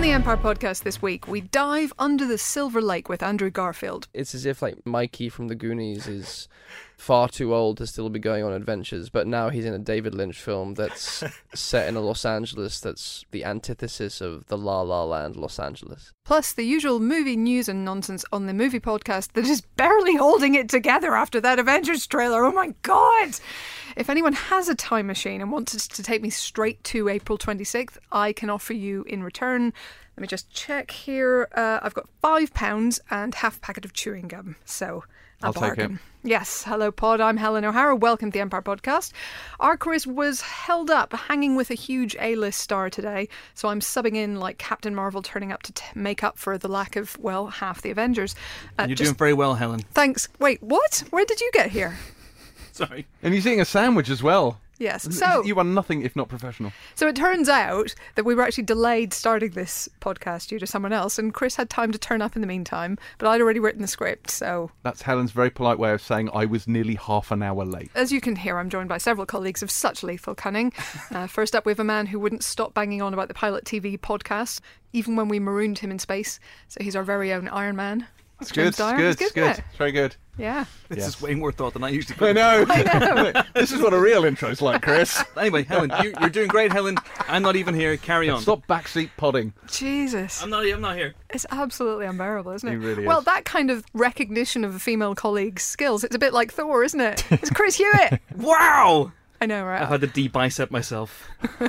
On the Empire podcast this week, we dive under the Silver Lake with Andrew Garfield. It's as if like Mikey from the Goonies is far too old to still be going on adventures, but now he's in a David Lynch film that's set in a Los Angeles that's the antithesis of the La La Land Los Angeles. Plus the usual movie news and nonsense on the movie podcast that is barely holding it together after that Avengers trailer. Oh my god! If anyone has a time machine and wants to take me straight to April 26th, I can offer you in return. Let me just check here. I've got £5 and half a packet of chewing gum. So I'll take it. Yes. Hello, Pod. I'm Helen O'Hara. Welcome to the Empire Podcast. Our quiz was held up hanging with a huge A-list star today. So I'm subbing in like Captain Marvel turning up to make up for the lack of, well, half the Avengers. You're doing very well, Helen. Thanks. Wait, what? Where did you get here? Sorry. And he's eating a sandwich as well. Yes. So you are nothing if not professional. So it turns out that we were actually delayed starting this podcast due to someone else, and Chris had time to turn up in the meantime, but I'd already written the script, so... That's Helen's very polite way of saying I was nearly half an hour late. As you can hear, I'm joined by several colleagues of such lethal cunning. First up, we have a man who wouldn't stop banging on about the Pilot TV podcast, even when we marooned him in space, so he's our very own Iron Man. It's good, it's good. It's very good. Yeah. This is way more thought than I usually put. I know. This is what a real intro's like, Chris. Anyway, Helen, you're doing great, Helen. I'm not even here. Carry on. Stop backseat podding. Jesus. I'm not here. It's absolutely unbearable, isn't it? It really is. Well, that kind of recognition of a female colleague's skills, it's a bit like Thor, isn't it? It's Chris Hewitt. Wow! I know, right? I've had to de-bicep myself.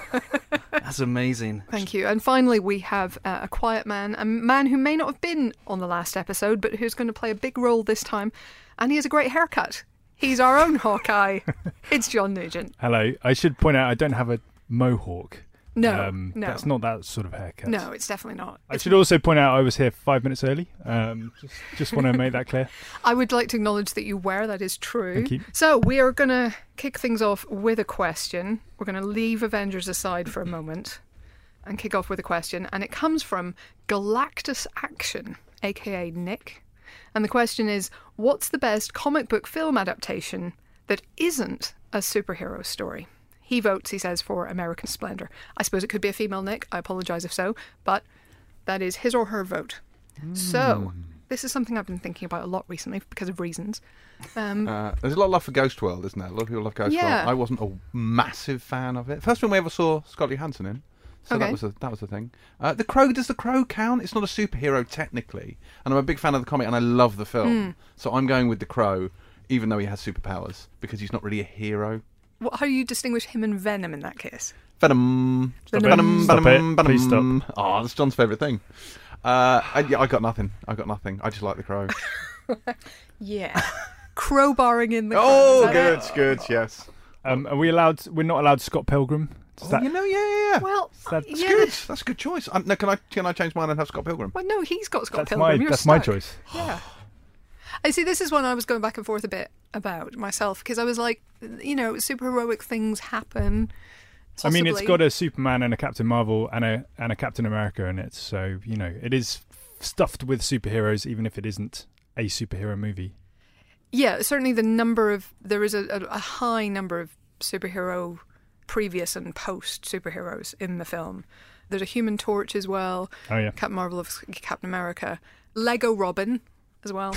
That's amazing. Thank you. And finally, we have a quiet man, a man who may not have been on the last episode, but who's going to play a big role this time. And he has a great haircut. He's our own Hawkeye. It's John Nugent. Hello. I should point out I don't have a mohawk. No, That's not that sort of haircut. No, it's definitely not. I should also point out I was here 5 minutes early. Just want to make that clear. I would like to acknowledge that you were. That is true. Thank you. So we are going to kick things off with a question. We're going to leave Avengers aside for a moment and kick off with a question. And it comes from Galactus Action, a.k.a. Nick. And the question is, what's the best comic book film adaptation that isn't a superhero story? He votes, he says, for American Splendor. I suppose it could be a female Nick. I apologise if so. But that is his or her vote. So, this is something I've been thinking about a lot recently because of reasons. There's a lot of love for Ghost World, isn't there? A lot of people love Ghost World. I wasn't a massive fan of it. First film we ever saw Scarlett Johansson in. So okay. that was the thing. The Crow, does the Crow count? It's not a superhero technically. And I'm a big fan of the comic and I love the film. So I'm going with the Crow, even though he has superpowers, because he's not really a hero. How do you distinguish him and Venom in that case? Venom. Venom. Stop it. Please stop. Oh, that's John's favourite thing. I got nothing. I just like the Crow. Yeah. Crowbarring in the Crow. Oh, good, yes. Are we allowed? We're not allowed Scott Pilgrim. Yeah. Well, that's good. That's a good choice. No, can I change mine and have Scott Pilgrim? Well, no, he's got Scott Pilgrim. That's my choice. Yeah. I see, this is one I was going back and forth a bit about myself, because I was like, superheroic things happen. Possibly. I mean, it's got a Superman and a Captain Marvel and a Captain America in it, so, it is stuffed with superheroes, even if it isn't a superhero movie. Yeah, certainly there is a high number of superhero previous and post superheroes in the film. There's a Human Torch as well. Oh, yeah. Captain Marvel of Captain America. Lego Robin as well.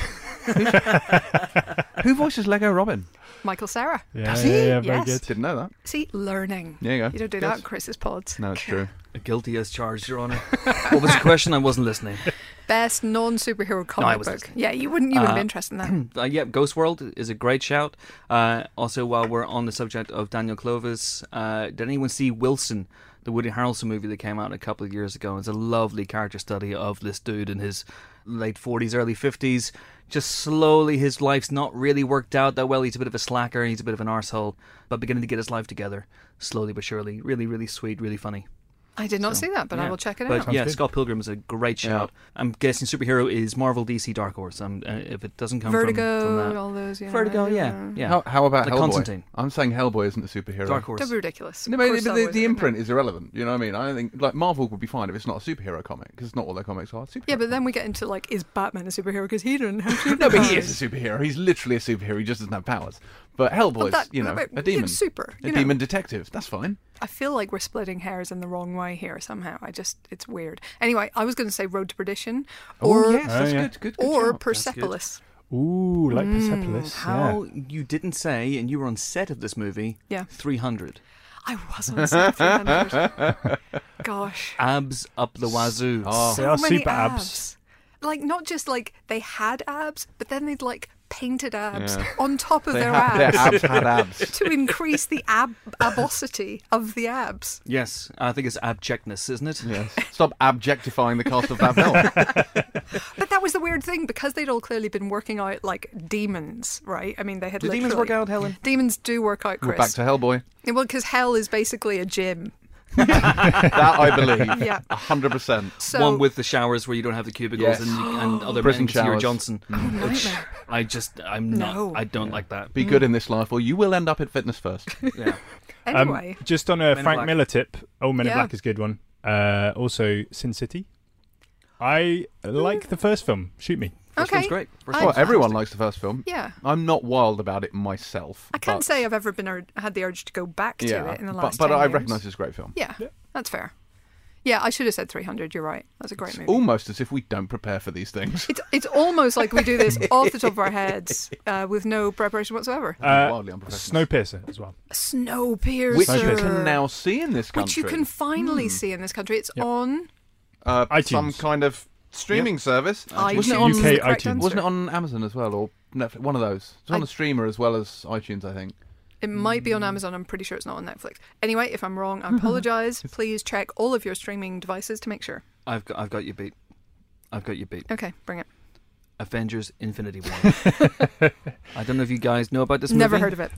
Who voices Lego Robin? Michael Cera. Yeah, very good. Didn't know that. See, learning. There you go. You don't do that in Chris's pods. No, it's true. Guilty as charged, Your Honour. What was the question? I wasn't listening. Best non-superhero comic book. Listening. Yeah, you wouldn't be interested in that. Yeah, Ghost World is a great shout. Also, while we're on the subject of Daniel Clovis, did anyone see Wilson, the Woody Harrelson movie that came out a couple of years ago? It's a lovely character study of this dude in his late 40s, early 50s. Just slowly, his life's not really worked out that well. He's a bit of a slacker, he's a bit of an arsehole, but beginning to get his life together, slowly but surely. Really, really sweet, really funny. I did not see that, but I will check it out. But Scott Pilgrim is a great shout. I'm guessing superhero is Marvel, DC, Dark Horse. If it doesn't come Vertigo, from that. all those. Vertigo, yeah. How about like Hellboy? Constantine. I'm saying Hellboy isn't a superhero. Dark Horse. Don't be ridiculous. No, but the imprint is irrelevant. You know what I mean? I don't think Marvel would be fine if it's not a superhero comic, because it's not all their comics are. Yeah, but then we get into is Batman a superhero because he didn't have superpowers? No, but he is a superhero. He's literally a superhero. He just doesn't have powers. But Hellboy's, But a demon. It's super. A demon detective. That's fine. I feel like we're splitting hairs in the wrong way here somehow. It's weird. Anyway, I was going to say Road to Perdition, or yes, that's yeah. good. or shout. Persepolis. Ooh, like Persepolis. How you didn't say, and you were on set of this movie, Yeah. 300. I was on set 300. Gosh, Abs up the wazoo. Oh. They so are many super abs. Like not just like they had abs, but then they'd like painted abs Yeah. on top of Their their abs abs had abs. to increase the abosity of the abs. Yes, I think it's abjectness, isn't it? Yes. Stop objectifying the cast of Babel. But that was the weird thing because they'd all clearly been working out like demons, right? I mean, they had Do literally... demons work out, Helen? Demons do work out, We're Chris. back to Hellboy. Well, because hell is basically a gym. That I believe. Yeah. 100%. So One with the showers where you don't have the cubicles Yes. and other Prison men can see your showers. Johnson. Which nightmare. I'm not. No. I don't like that. Be good in this life, or you will end up at Fitness First. Yeah. Anyway, Just on a in Frank Black. Miller tip. Oh, Men in Yeah. Black is a good one. Also, Sin City. I like the first film. Shoot me. First Okay. one's great. First I- Well, one's everyone fantastic. likes the first film. yeah. I'm not wild about it myself. I can't but- say I've ever been had the urge to go back to yeah, it in the last but 10 I years. recognise it's a great film. Yeah, that's fair. Yeah, I should have said 300. You're right. That's a great movie. Almost as if we don't prepare for these things. It's almost like we do this off the top of our heads with no preparation whatsoever. Wildly unprofessional. Snowpiercer as well. Snowpiercer. Which you Snowpiercer. can now see in this country. Which you can finally see in this country. It's on iTunes. Some kind of streaming service. iTunes. Wasn't it on, is UK the correct iTunes. answer. wasn't it on Amazon as well, or Netflix? One of those. It's on the streamer as well as iTunes, I think. It might be on Amazon. I'm pretty sure it's not on Netflix. Anyway, if I'm wrong, I apologise. Please check all of your streaming devices to make sure. I've got you beat. I've got you beat. Okay, bring it. Avengers: Infinity War. I don't know if you guys know about this movie. Never heard of it.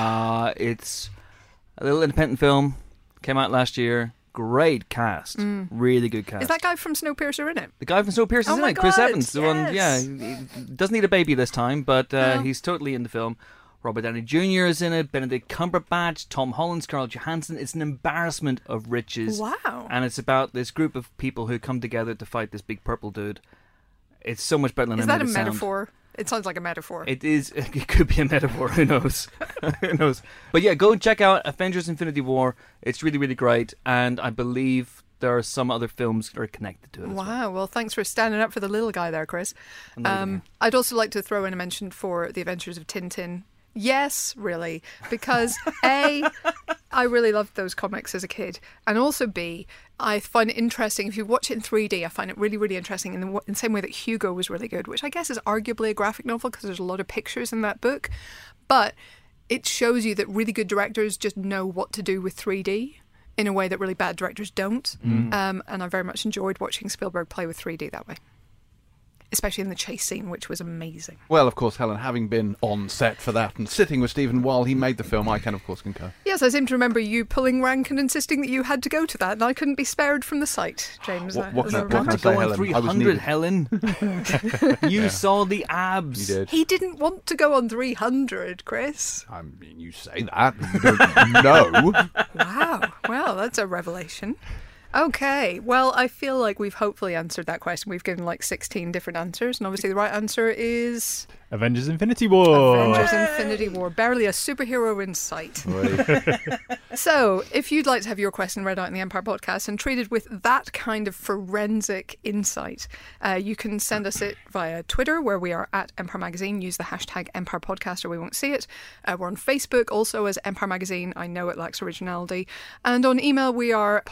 It's a little independent film. Came out last year. Great cast. Really good cast. Is that guy from Snowpiercer in it? The guy from Snowpiercer Oh is in my it, Chris God, Evans. The one, yeah, yes. he doesn't need a baby this time, but No. he's totally in the film. Robert Downey Jr. is in it, Benedict Cumberbatch, Tom Holland, Scarlett Johansson. It's an embarrassment of riches. Wow. And it's about this group of people who come together to fight this big purple dude. It's so much better than Is I that made a it sound. metaphor? It sounds like a metaphor. It is. It could be a metaphor. Who knows? Who knows? But yeah, go and check out Avengers: Infinity War. It's really, really great, and I believe there are some other films that are connected to it. As well. Wow. Well, thanks for standing up for the little guy there, Chris. Another guy. I'd also like to throw in a mention for The Adventures of Tintin. Yes, really, because A, I really loved those comics as a kid, and also B, I find it interesting. If you watch it in 3D, I find it really, really interesting in the same way that Hugo was really good, which I guess is arguably a graphic novel because there's a lot of pictures in that book, but it shows you that really good directors just know what to do with 3D in a way that really bad directors don't. And I very much enjoyed watching Spielberg play with 3D that way, especially in the chase scene, which was amazing. Well, of course, Helen, having been on set for that and sitting with Stephen while he made the film, I can, of course, concur. Yes, I seem to remember you pulling rank and insisting that you had to go to that, and I couldn't be spared from the sight, James. What as I can I remember. say, Go on Helen? I was 300, needed. Helen. You saw the abs. You did. He didn't want to go on 300, Chris. I mean, you say that, but you don't know. Wow. Well, that's a revelation. Okay. Well, I feel like we've hopefully answered that question. We've given like 16 different answers, and obviously the right answer is Avengers: Infinity War. Avengers: Infinity War. Barely a superhero in sight. So, if you'd like to have your question read out in the Empire Podcast and treated with that kind of forensic insight, you can send us it via Twitter, where we are at Empire Magazine. Use the hashtag Empire Podcast or we won't see it. We're on Facebook also as Empire Magazine. I know it lacks originality. And on email, we are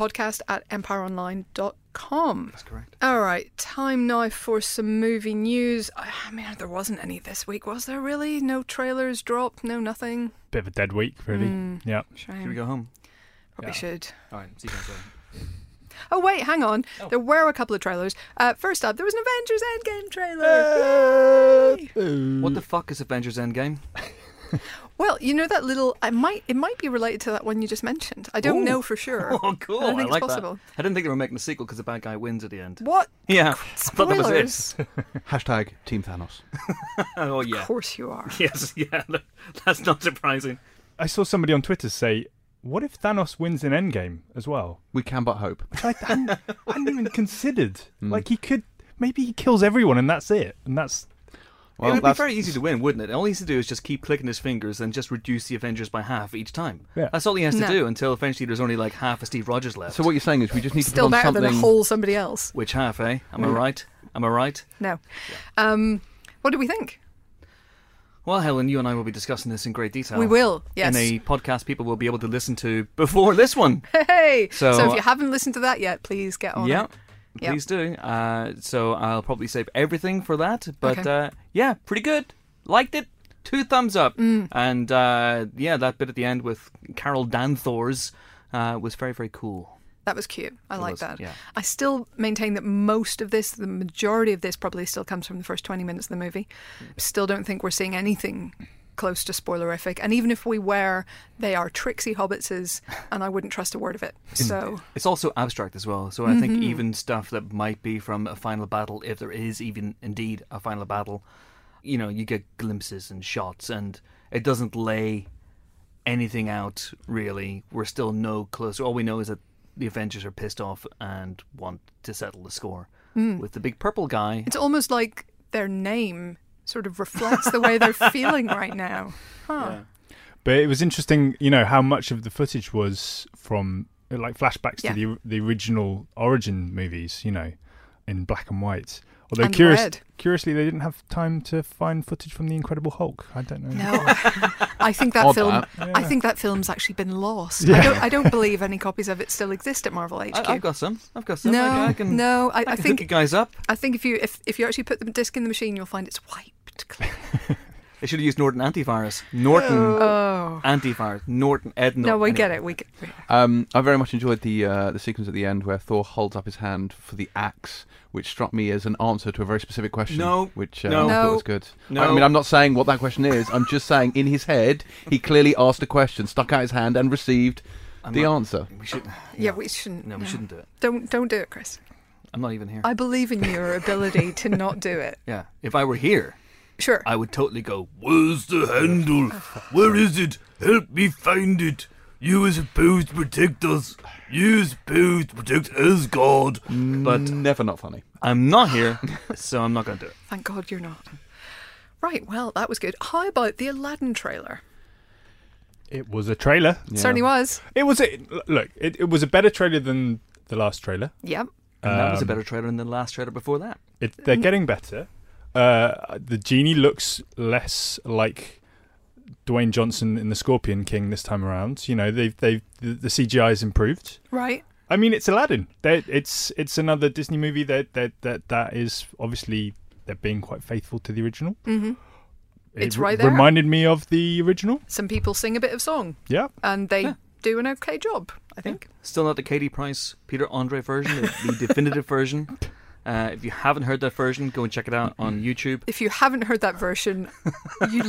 podcast@empireonline.com. That's correct. All right, time now for some movie news. I mean, there wasn't any this week, was there really? No trailers dropped, no nothing. Bit of a dead week, really. Yeah. Shame. Should we go home? Probably Yeah. should. All right. See you guys later. Oh, wait, hang on. There were a couple of trailers. First up, there was an Avengers Endgame trailer. Yay! What the fuck is Avengers Endgame? Well, you know that little... It might be related to that one you just mentioned. I don't Ooh. know for sure. Oh, cool. I don't think like it's possible. that. I didn't think they were making a sequel because the bad guy wins at the end. What? Yeah. I thought that was it. Spoilers? Hashtag Team Thanos. Oh, yeah. Of course you are. Yes, yeah. That's not surprising. I saw somebody on Twitter say, "What if Thanos wins in Endgame as well?" We can but hope. Which I hadn't even considered. Like he could, maybe he kills everyone and that's it, and that's Well, it would be that's- very easy to win, wouldn't it? All he has to do is just keep clicking his fingers and just reduce the Avengers by half each time. Yeah. That's all he has to No. do until eventually there's only like half of Steve Rogers left. So what you're saying is we just need Still to put on better than something. a whole somebody else. Which half, eh? Am I right? Am I right? No. What do we think? Well, Helen, you and I will be discussing this in great detail. We will, yes. In a podcast people will be able to listen to before this one. Hey! So- So if you haven't listened to that yet, please get on Yeah. it. Yeah. Please do. So I'll probably save everything for that. But Okay. yeah, pretty good. Liked it. 2 thumbs up. Mm. And yeah, that bit at the end with Carol Danforth was very, very cool. That was cute. I like was, that. yeah. I still maintain that most of this, the majority of this, probably still comes from the first 20 minutes of the movie. Still don't think we're seeing anything close to spoilerific. And even if we were, they are tricksy hobbitses, and I wouldn't trust a word of it. So, It's also abstract as well. So I think even stuff that might be from a final battle, if there is even indeed a final battle, you know, you get glimpses and shots, and it doesn't lay anything out really. We're still no closer. All we know is that the Avengers are pissed off and want to settle the score with the big purple guy. it's almost like their name sort of reflects the way they're feeling right now. Huh. But it was interesting, you know, how much of the footage was from like flashbacks Yeah. to the original origin movies, you know, in black and white. Although And red. curiously, they didn't have time to find footage from the Incredible Hulk. I don't know. No, I think that Odd film. that. I think that film's actually been lost. Yeah. I don't believe any copies of it still exist at Marvel HQ. I've got some. no, I can, no. I I can hook think you guys up. I think if you actually put the disc in the machine, you'll find it's wiped clean. They should have used Norton antivirus. Norton Oh antivirus. Norton. Ed Norton. no, we Anyway. get it. We get. I very much enjoyed the sequence at the end where Thor holds up his hand for the axe, which struck me as an answer to a very specific question. No. Which No. I thought No. was good. No. I mean, I'm not saying what that question is. I'm just saying in his head, he clearly asked a question, stuck out his hand, and received the answer. We should. Yeah, we shouldn't. No, we shouldn't do it. Don't do it, Chris. I'm not even here. I believe in your ability to not do it. Yeah. If I were here, Sure. I would totally go, "Where's the handle? Where is it? Help me find it. You are supposed to protect us. You're supposed to protect Asgard." But Never not funny. I'm not here, so I'm not going to do it. Thank God you're not. Right. Well, that was good. How about the Aladdin trailer? It was a trailer. Certainly was. It was it was a better trailer than the last trailer. Yep. And that was a Um, better trailer than the last trailer before that. They're getting better. The genie looks less like Dwayne Johnson in the Scorpion King this time around. You know, the CGI has improved. Right. I mean, it's Aladdin. It's another Disney movie that is obviously they're being quite faithful to the original. Mm-hmm. It's It right there. Reminded me of the original. Some people sing a bit of song, Yeah. and they Yeah. do an okay job, I think. Still not the Katie Price, Peter Andre version, the definitive version. If you haven't heard that version, go and check it out on YouTube. If you haven't heard that version, you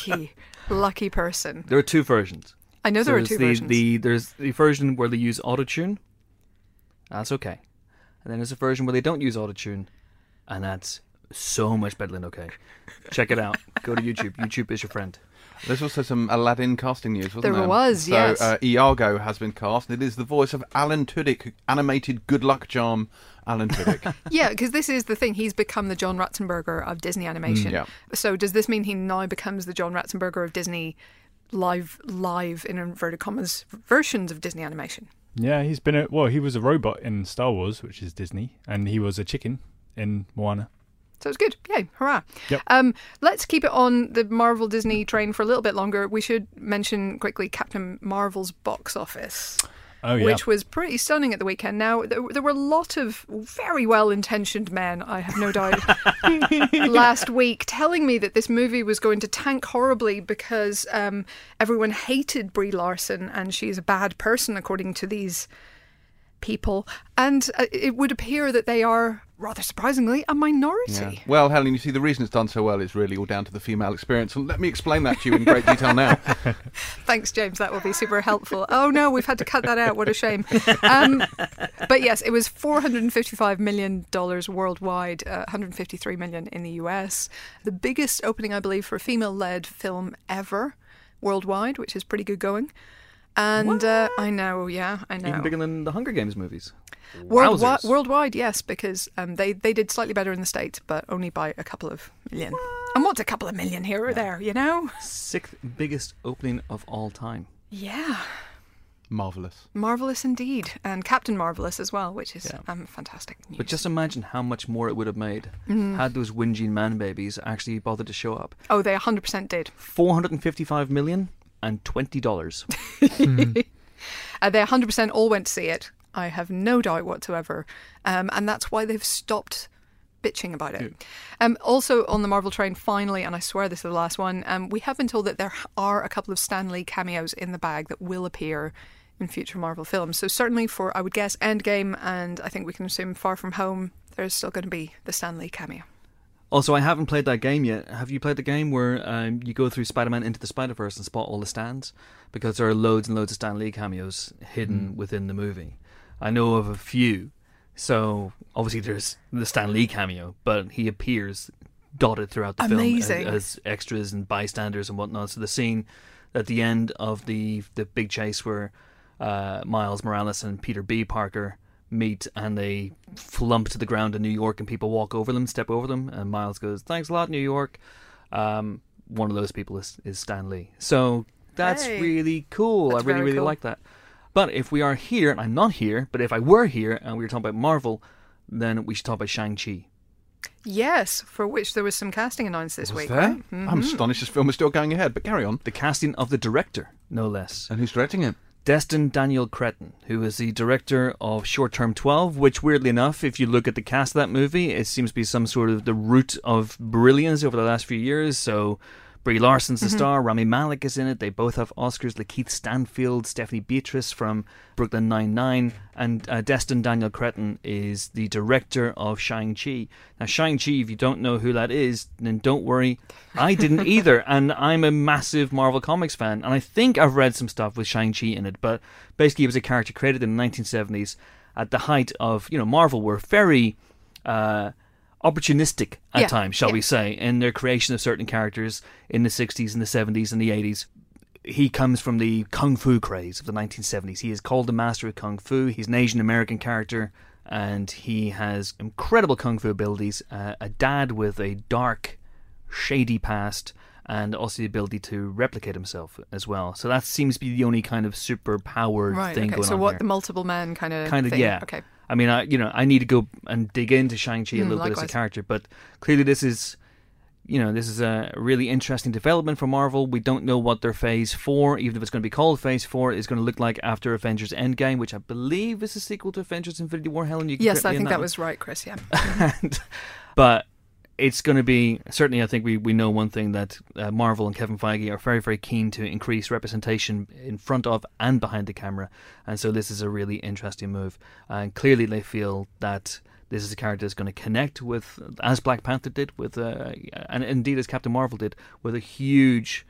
lucky person. There are 2 versions. I know there are there's 2 the, versions. there's the version where they use autotune. That's okay. And then there's a version where they don't use autotune. And that's so much better than okay. Check it out. Go to YouTube. YouTube is your friend. There's also some Aladdin casting news, wasn't there? There was, so, yes. Iago has been cast. It is the voice of Alan Tudyk, animated good luck charm Alan Tudyk. Yeah, because this is the thing. He's become the John Ratzenberger of Disney animation. yeah. So does this mean he now becomes the John Ratzenberger of Disney live in inverted commas versions of Disney animation? Yeah, he was a robot in Star Wars, which is Disney, and he was a chicken in Moana. So it's good. Yay, hurrah. Yep. Let's keep it on the Marvel Disney train for a little bit longer. We should mention quickly Captain Marvel's box office, Oh yeah. which was pretty stunning at the weekend. Now, there were a lot of very well-intentioned men, I have no doubt, last week telling me that this movie was going to tank horribly because everyone hated Brie Larson and she's a bad person, according to these people. And it would appear that they are, rather surprisingly, a minority. Yeah. Well, Helen, you see, the reason it's done so well is really all down to the female experience. And let me explain that to you in great detail now. Thanks, James. That will be super helpful. Oh, no, we've had to cut that out. What a shame. But yes, it was $455 million worldwide, 153 million in the US. The biggest opening, I believe, for a female-led film ever worldwide, which is pretty good going. And I know. Even bigger than the Hunger Games movies. Worldwide, yes, because they did slightly better in the States, but only by a couple of million. And what's a couple of million here or there, you know? 6th biggest opening of all time. Yeah. Marvellous. Marvellous indeed. And Captain Marvellous as well, which is Yeah. fantastic news. But just imagine how much more it would have made had those whinging man babies actually bothered to show up. Oh, they 100% did. $455 million and $20. They 100% all went to see it. I have no doubt whatsoever. And that's why they've stopped bitching about it. Also on the Marvel train, finally, and I swear this is the last one, we have been told that there are a couple of Stan Lee cameos in the bag that will appear in future Marvel films. So certainly for, I would guess, Endgame, and I think we can assume Far From Home, there's still going to be the Stan Lee cameo. Also, I haven't played that game yet. Have you played the game where you go through Spider-Man Into the Spider-Verse and spot all the Stans? Because there are loads and loads of Stan Lee cameos hidden within the movie. I know of a few. So, obviously there's the Stan Lee cameo, but he appears dotted throughout the Amazing. film as extras and bystanders and whatnot. So the scene at the end of the big chase where Miles Morales and Peter B. Parker meet and they flump to the ground in New York and people walk over them, step over them, and Miles goes, "Thanks a lot, New York." One of those people is Stan Lee. So that's really cool. That's I really, very really cool. like that. But if we are here, and I'm not here, but if I were here and we were talking about Marvel, then we should talk about Shang-Chi. Yes, for which there was some casting announced this Was week. there? Right? Mhm. I'm astonished this film is still going ahead, but carry on. The casting of the director, no less. And who's directing it? Destin Daniel Cretton, who is the director of Short Term 12, which, weirdly enough, if you look at the cast of that movie, it seems to be some sort of the root of brilliance over the last few years. So Brie Larson's the star, Rami Malek is in it, they both have Oscars, Lakeith Stanfield, Stephanie Beatrice from Brooklyn Nine-Nine, and Destin Daniel Cretton is the director of Shang-Chi. Now, Shang-Chi, if you don't know who that is, then don't worry, I didn't either, and I'm a massive Marvel Comics fan, and I think I've read some stuff with Shang-Chi in it, but basically it was a character created in the 1970s at the height of, Marvel were very opportunistic at times, shall we say, in their creation of certain characters in the 60s and the 70s and the 80s. He comes from the Kung Fu craze of the 1970s. He is called the Master of Kung Fu. He's an Asian American character, and he has incredible Kung Fu abilities, a dad with a dark, shady past, and also the ability to replicate himself as well. So that seems to be the only kind of super-powered thing going on So what, here. the multiple man kind of thing? Yeah. Okay. I mean, I need to go and dig into Shang-Chi a little bit as a likewise. character, but clearly this is a really interesting development for Marvel. We don't know what their Phase 4, even if it's going to be called Phase 4, is going to look like after Avengers Endgame, which I believe is a sequel to Avengers Infinity War. Helen, you can Yes, correct me I on think that one. was right, Chris, yeah. But it's going to be, certainly I think we know one thing, that Marvel and Kevin Feige are very, very keen to increase representation in front of and behind the camera. And so this is a really interesting move. And clearly they feel that this is a character that's going to connect with, as Black Panther did, with and indeed as Captain Marvel did, with a huge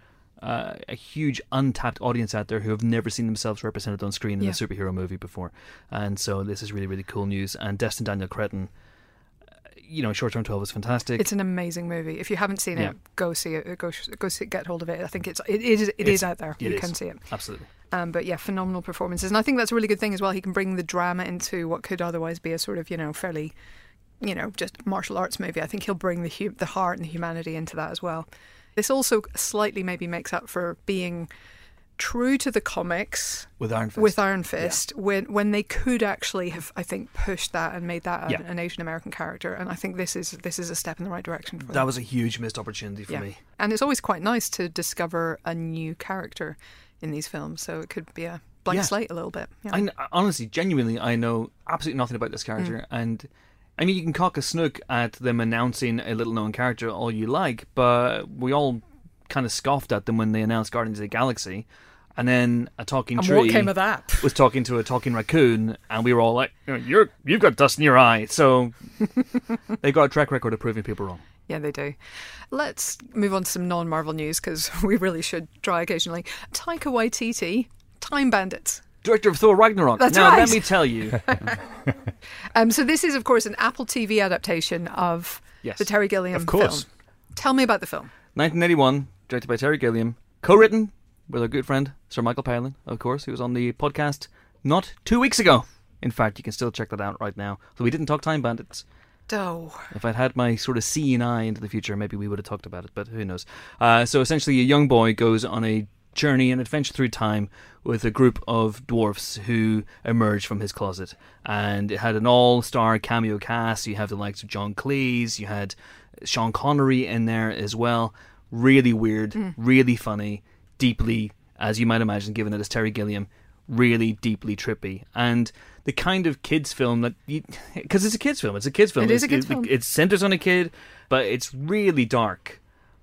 untapped audience out there who have never seen themselves represented on screen in a superhero movie before. And so this is really, really cool news. And Destin Daniel Cretton, Short Term 12 is fantastic. It's an amazing movie. If you haven't seen it, go see it. Go see it, get hold of it. I think it is out there. You can see it. Absolutely. But yeah, phenomenal performances. And I think that's a really good thing as well. He can bring the drama into what could otherwise be a sort of, fairly, just martial arts movie. I think he'll bring the heart and the humanity into that as well. This also slightly maybe makes up for being true to the comics with Iron Fist, when they could actually have, I think, pushed that and made that an Asian American character. And I think this is a step in the right direction for them. That was a huge missed opportunity for me. And it's always quite nice to discover a new character in these films, so it could be a blank slate a little bit. I honestly, genuinely, I know absolutely nothing about this character, and I mean, you can cock a snook at them announcing a little-known character all you like, but we all kind of scoffed at them when they announced Guardians of the Galaxy, and then a talking tree what came of that? was talking to a talking raccoon, and we were all like, you've got dust in your eye. So they've got a track record of proving people wrong. Yeah, they do. Let's move on to some non-Marvel news, because we really should try occasionally. Taika Waititi, Time Bandits. Director of Thor Ragnarok. That's now, right. let me tell you. So this is, of course, an Apple TV adaptation of the Terry Gilliam of course. film. Tell me about the film. 1981, directed by Terry Gilliam, co-written with our good friend Sir Michael Palin, of course, who was on the podcast not 2 weeks ago. In fact, you can still check that out right now. So we didn't talk Time Bandits Oh. If I'd had my sort of seeing eye into the future, maybe we would have talked about it, but who knows. So essentially a young boy goes on a journey, an adventure through time with a group of dwarfs who emerge from his closet. And it had an all-star cameo cast. You have the likes of John Cleese, you had Sean Connery in there as well. Really weird, really funny, deeply, as you might imagine, given that it's Terry Gilliam, really deeply trippy. And the kind of kids film that, because it's a kids film. It is a kids film. It centers on a kid, but it's really dark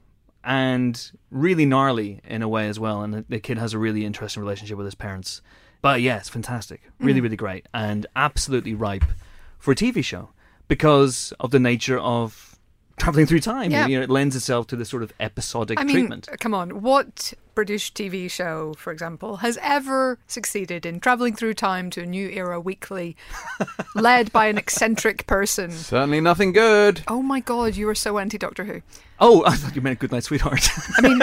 and really gnarly in a way as well. And the kid has a really interesting relationship with his parents. But yeah, it's fantastic. Really, really great. And absolutely ripe for a TV show because of the nature of traveling through time. Yeah. It lends itself to this sort of episodic treatment. Come on. What British TV show, for example, has ever succeeded in travelling through time to a new era weekly, led by an eccentric person? Certainly nothing good. Oh my God, you are so anti-Doctor Who. Oh, I thought you meant Goodnight Sweetheart. I mean,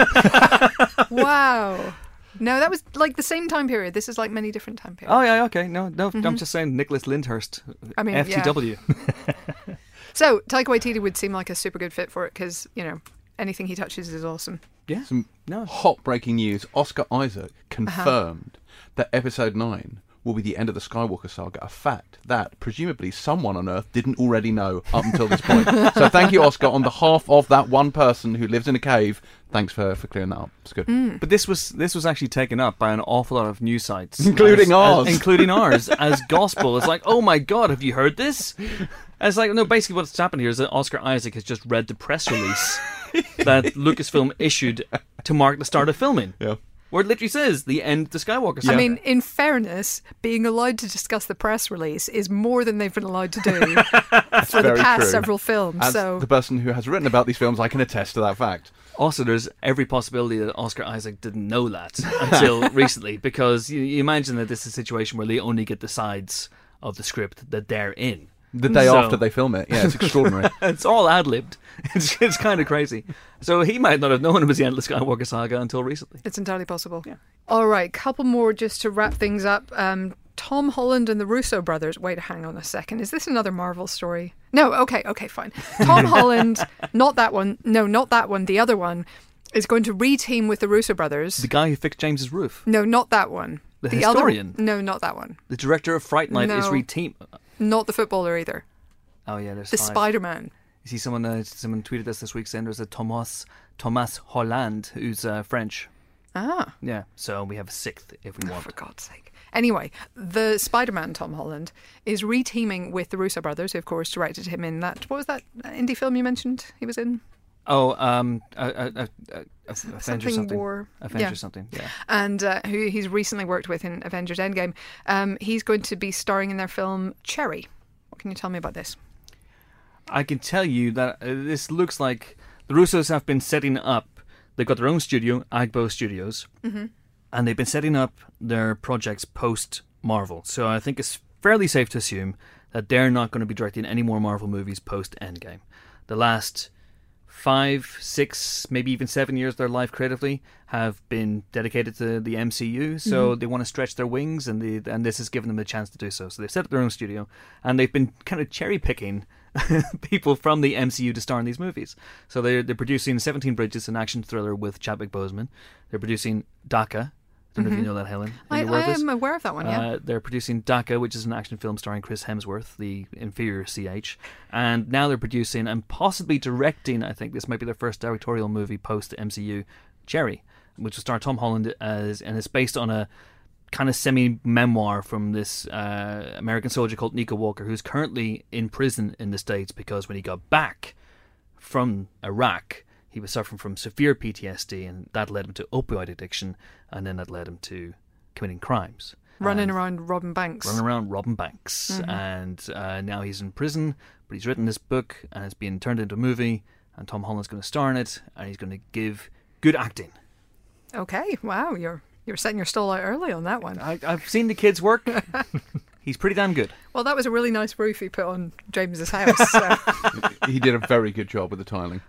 wow. No, that was like the same time period. This is like many different time periods. Oh, yeah, okay. No, I'm just saying Nicholas Lyndhurst, I mean, FTW. Yeah. So, Taika Waititi would seem like a super good fit for it because, anything he touches is awesome. Yeah. Some hot breaking news. Oscar Isaac confirmed that episode 9 will be the end of the Skywalker saga, a fact that presumably someone on Earth didn't already know up until this point. So thank you, Oscar, on behalf of that one person who lives in a cave. Thanks for clearing that up. It's good. But this was actually taken up by an awful lot of news sites. Including ours. Including ours, as gospel. It's like, oh my God, have you heard this? And it's like, no, basically what's happened here is that Oscar Isaac has just read the press release that Lucasfilm issued to mark the start of filming. Yeah. Where it literally says the end of the Skywalker saga. I mean, in fairness, being allowed to discuss the press release is more than they've been allowed to do for the very past true. several films. As So the person who has written about these films, I can attest to that fact. Also, there's every possibility that Oscar Isaac didn't know that until recently, because you imagine that this is a situation where they only get the sides of the script that they're in. The day So- after they film it. Yeah, it's extraordinary. It's all ad-libbed. It's kind of crazy. So he might not have known it was the end of the Skywalker saga until recently. it's entirely possible. Yeah. All right, couple more just to wrap things up. Tom Holland and the Russo brothers. Wait, hang on a second. Is this another Marvel story? No, okay, fine. Tom Holland, not that one. No, not that one. The other one is going to re-team with the Russo brothers. The guy who fixed James's roof. No, not that one. The Other, historian. no, not that one. The director of Fright Night is No. re-team. Not the footballer either. Oh yeah, there's The 5. Spider-Man. You see, someone tweeted this week saying there's a Thomas Holland who's French. Ah. Yeah, so we have a 6th if we want. For God's sake. Anyway, the Spider-Man Tom Holland is re-teaming with the Russo brothers, who of course directed him in that, what was that indie film you mentioned he was in? Oh, Avengers something. War. Avengers Yeah. something. Yeah. And who he's recently worked with in Avengers Endgame. He's going to be starring in their film Cherry. What can you tell me about this? I can tell you that this looks like the Russos have been setting up. They've got their own studio, Agbo Studios, and they've been setting up their projects post Marvel. So I think it's fairly safe to assume that they're not going to be directing any more Marvel movies post Endgame. The last 5, 6, maybe even 7 years of their life creatively have been dedicated to the MCU, so they want to stretch their wings, and this has given them a chance to do so. So they've set up their own studio, and they've been kind of cherry picking people from the MCU to star in these movies. So they're producing 17 Bridges, an action thriller with Chadwick Boseman. They're producing DACA. I don't know if you know that, Helen. Are I you aware of this? am aware of that one, yeah. They're producing DACA, which is an action film starring Chris Hemsworth, the inferior CH. And now they're producing and possibly directing, I think this might be their first directorial movie post MCU, Cherry, which will star Tom Holland and it's based on a kind of semi-memoir from this American soldier called Nico Walker, who's currently in prison in the States because when he got back from Iraq, he was suffering from severe PTSD, and that led him to opioid addiction, and then that led him to committing crimes. Running around robbing banks. And now he's in prison, but he's written this book, and it's being turned into a movie, and Tom Holland's going to star in it, and he's going to give good acting. Okay, wow, you're setting your stall out early on that one. I've seen the kid's work. He's pretty damn good. Well, that was a really nice roof he put on James's house. So. He did a very good job with the tiling.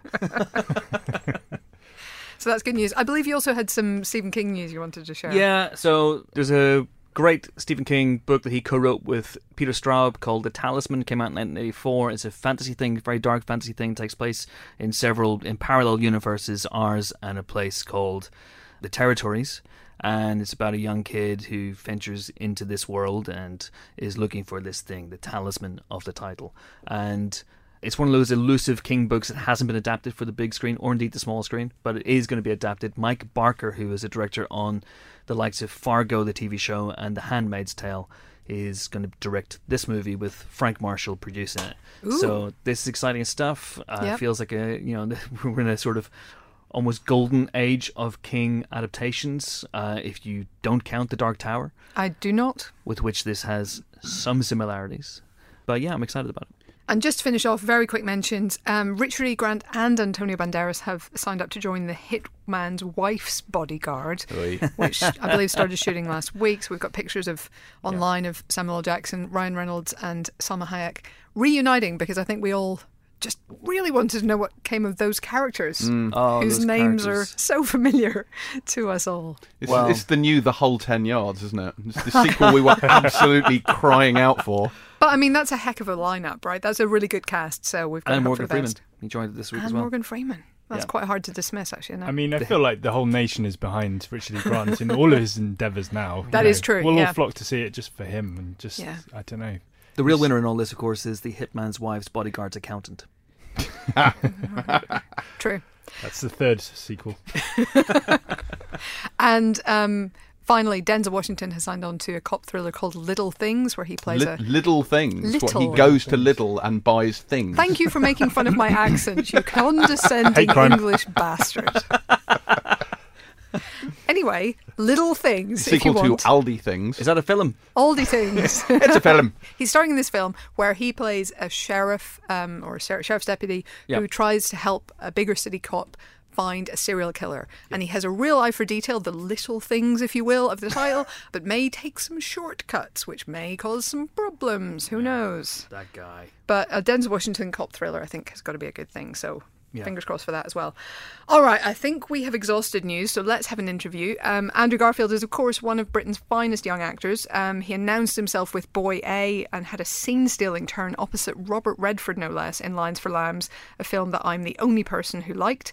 So that's good news. I believe you also had some Stephen King news you wanted to share. Yeah, so there's a great Stephen King book that he co-wrote with Peter Straub called The Talisman. Came out in 1984. It's a fantasy thing, very dark fantasy thing. Takes place in parallel universes, ours and a place called the Territories. And it's about a young kid who ventures into this world and is looking for this thing, the talisman of the title. And it's one of those elusive King books that hasn't been adapted for the big screen or indeed the small screen, but it is going to be adapted. Mike Barker, who is a director on the likes of Fargo, the TV show, and The Handmaid's Tale, is going to direct this movie with Frank Marshall producing it. Ooh. So this is exciting stuff. Yep. Feels like we're in a sort of almost golden age of King adaptations, if you don't count The Dark Tower, I do not. with which this has some similarities. But yeah, I'm excited about it. And just to finish off, very quick mentions. Richard E. Grant and Antonio Banderas have signed up to join the Hitman's Wife's Bodyguard, which I believe started shooting last week. So we've got pictures online of Samuel L. Jackson, Ryan Reynolds and Salma Hayek reuniting, because I think we all just really wanted to know what came of those characters, whose names are so familiar to us all. It's the new The Whole 10 Yards, isn't it? It's the sequel we were absolutely crying out for. But I mean, that's a heck of a lineup, right? That's a really good cast. So we've got And to hope for Morgan the Freeman. best. He joined it this week And as well. Morgan Freeman. That's Yeah. quite hard to dismiss, actually. Isn't it? I mean, I feel like the whole nation is behind Richard E. Grant in all of his endeavours now. That is true, We'll yeah. all flock to see it just for him, and just Yeah. I don't know. The real winner in all this, of course, is the Hitman's Wife's Bodyguard's accountant. True. That's the third sequel. And finally, Denzel Washington has signed on to a cop thriller called Little Things, where he plays a... Little Things. What, he Little. goes to Lidl and buys things. Thank you for making fun of my accent, you condescending Hate crime. English bastard. Anyway, Little Things, if you Sequel to want. Aldi Things. Is that a film? Oldie Things. It's a film. He's starring in this film where he plays a sheriff or a sheriff's deputy Yeah. who tries to help a bigger city cop find a serial killer. And he has a real eye for detail, the little things, if you will, of the title, but may take some shortcuts, which may cause some problems. Who knows? That guy. But a Denzel Washington cop thriller, I think, has got to be a good thing. So Yeah. fingers crossed for that as well. All right, I think we have exhausted news, so let's have an interview. Andrew Garfield is, of course, one of Britain's finest young actors. He announced himself with Boy A and had a scene-stealing turn opposite Robert Redford, no less, in Lines for Lambs, a film that I'm the only person who liked.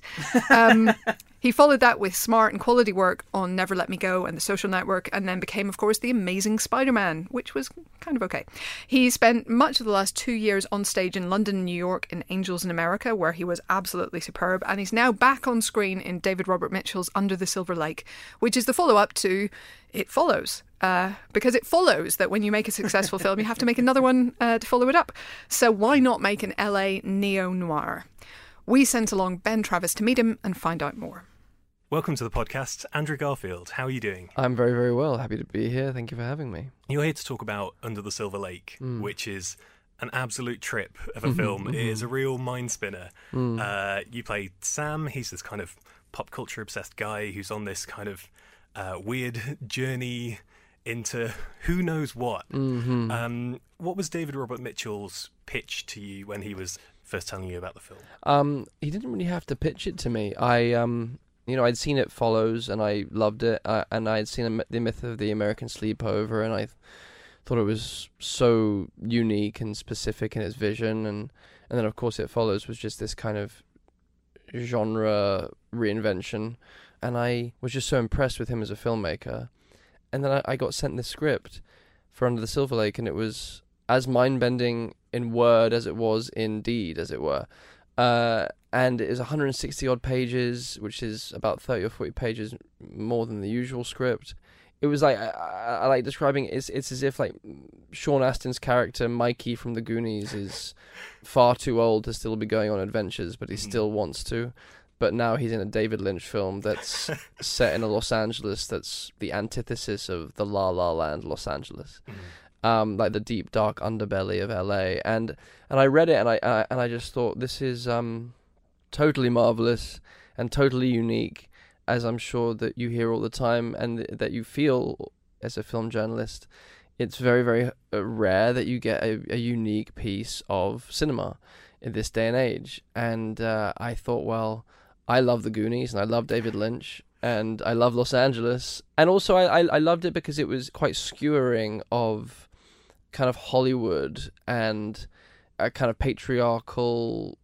He followed that with smart and quality work on Never Let Me Go and The Social Network, and then became, of course, The Amazing Spider-Man, which was kind of okay. He spent much of the last 2 years on stage in London and New York in Angels in America, where he was absolutely superb, and he's now back on screen in David Robert Mitchell's Under the Silver Lake, which is the follow-up to It Follows. Because it follows that when you make a successful film, you have to make another one to follow it up. So why not make an LA neo-noir? We sent along Ben Travis to meet him and find out more. Welcome to the podcast, Andrew Garfield. How are you doing? I'm very, very well. Happy to be here. Thank you for having me. You're here to talk about Under the Silver Lake, which is an absolute trip of a film. It is a real mind spinner. You play Sam. He's this kind of pop culture obsessed guy who's on this kind of weird journey into who knows what. What was David Robert Mitchell's pitch to you when he was first telling you about the film? He didn't really have to pitch it to me. I'd seen It Follows and I loved it, and I'd seen The Myth of the American Sleepover, and I thought it was so unique and specific in its vision, and then of course It Follows was just this kind of genre reinvention, and I was just so impressed with him as a filmmaker. And then I got sent this script for Under the Silver Lake, and it was as mind-bending in word as it was in deed, as it were. And it is 160 odd pages, which is about 30 or 40 pages more than the usual script. It was like, I like describing it, it's as if like Sean Astin's character, Mikey from the Goonies, is far too old to still be going on adventures, but he still wants to. But now he's in a David Lynch film that's set in a Los Angeles that's the antithesis of the La La Land Los Angeles. Like the deep, dark underbelly of LA. And I read it and I just thought, this is totally marvelous and totally unique, as I'm sure that you hear all the time and that you feel as a film journalist. It's very, very rare that you get a unique piece of cinema in this day and age. And I thought, well, I love The Goonies and I love David Lynch and I love Los Angeles. And also I loved it because it was quite skewering of kind of Hollywood and a kind of patriarchal,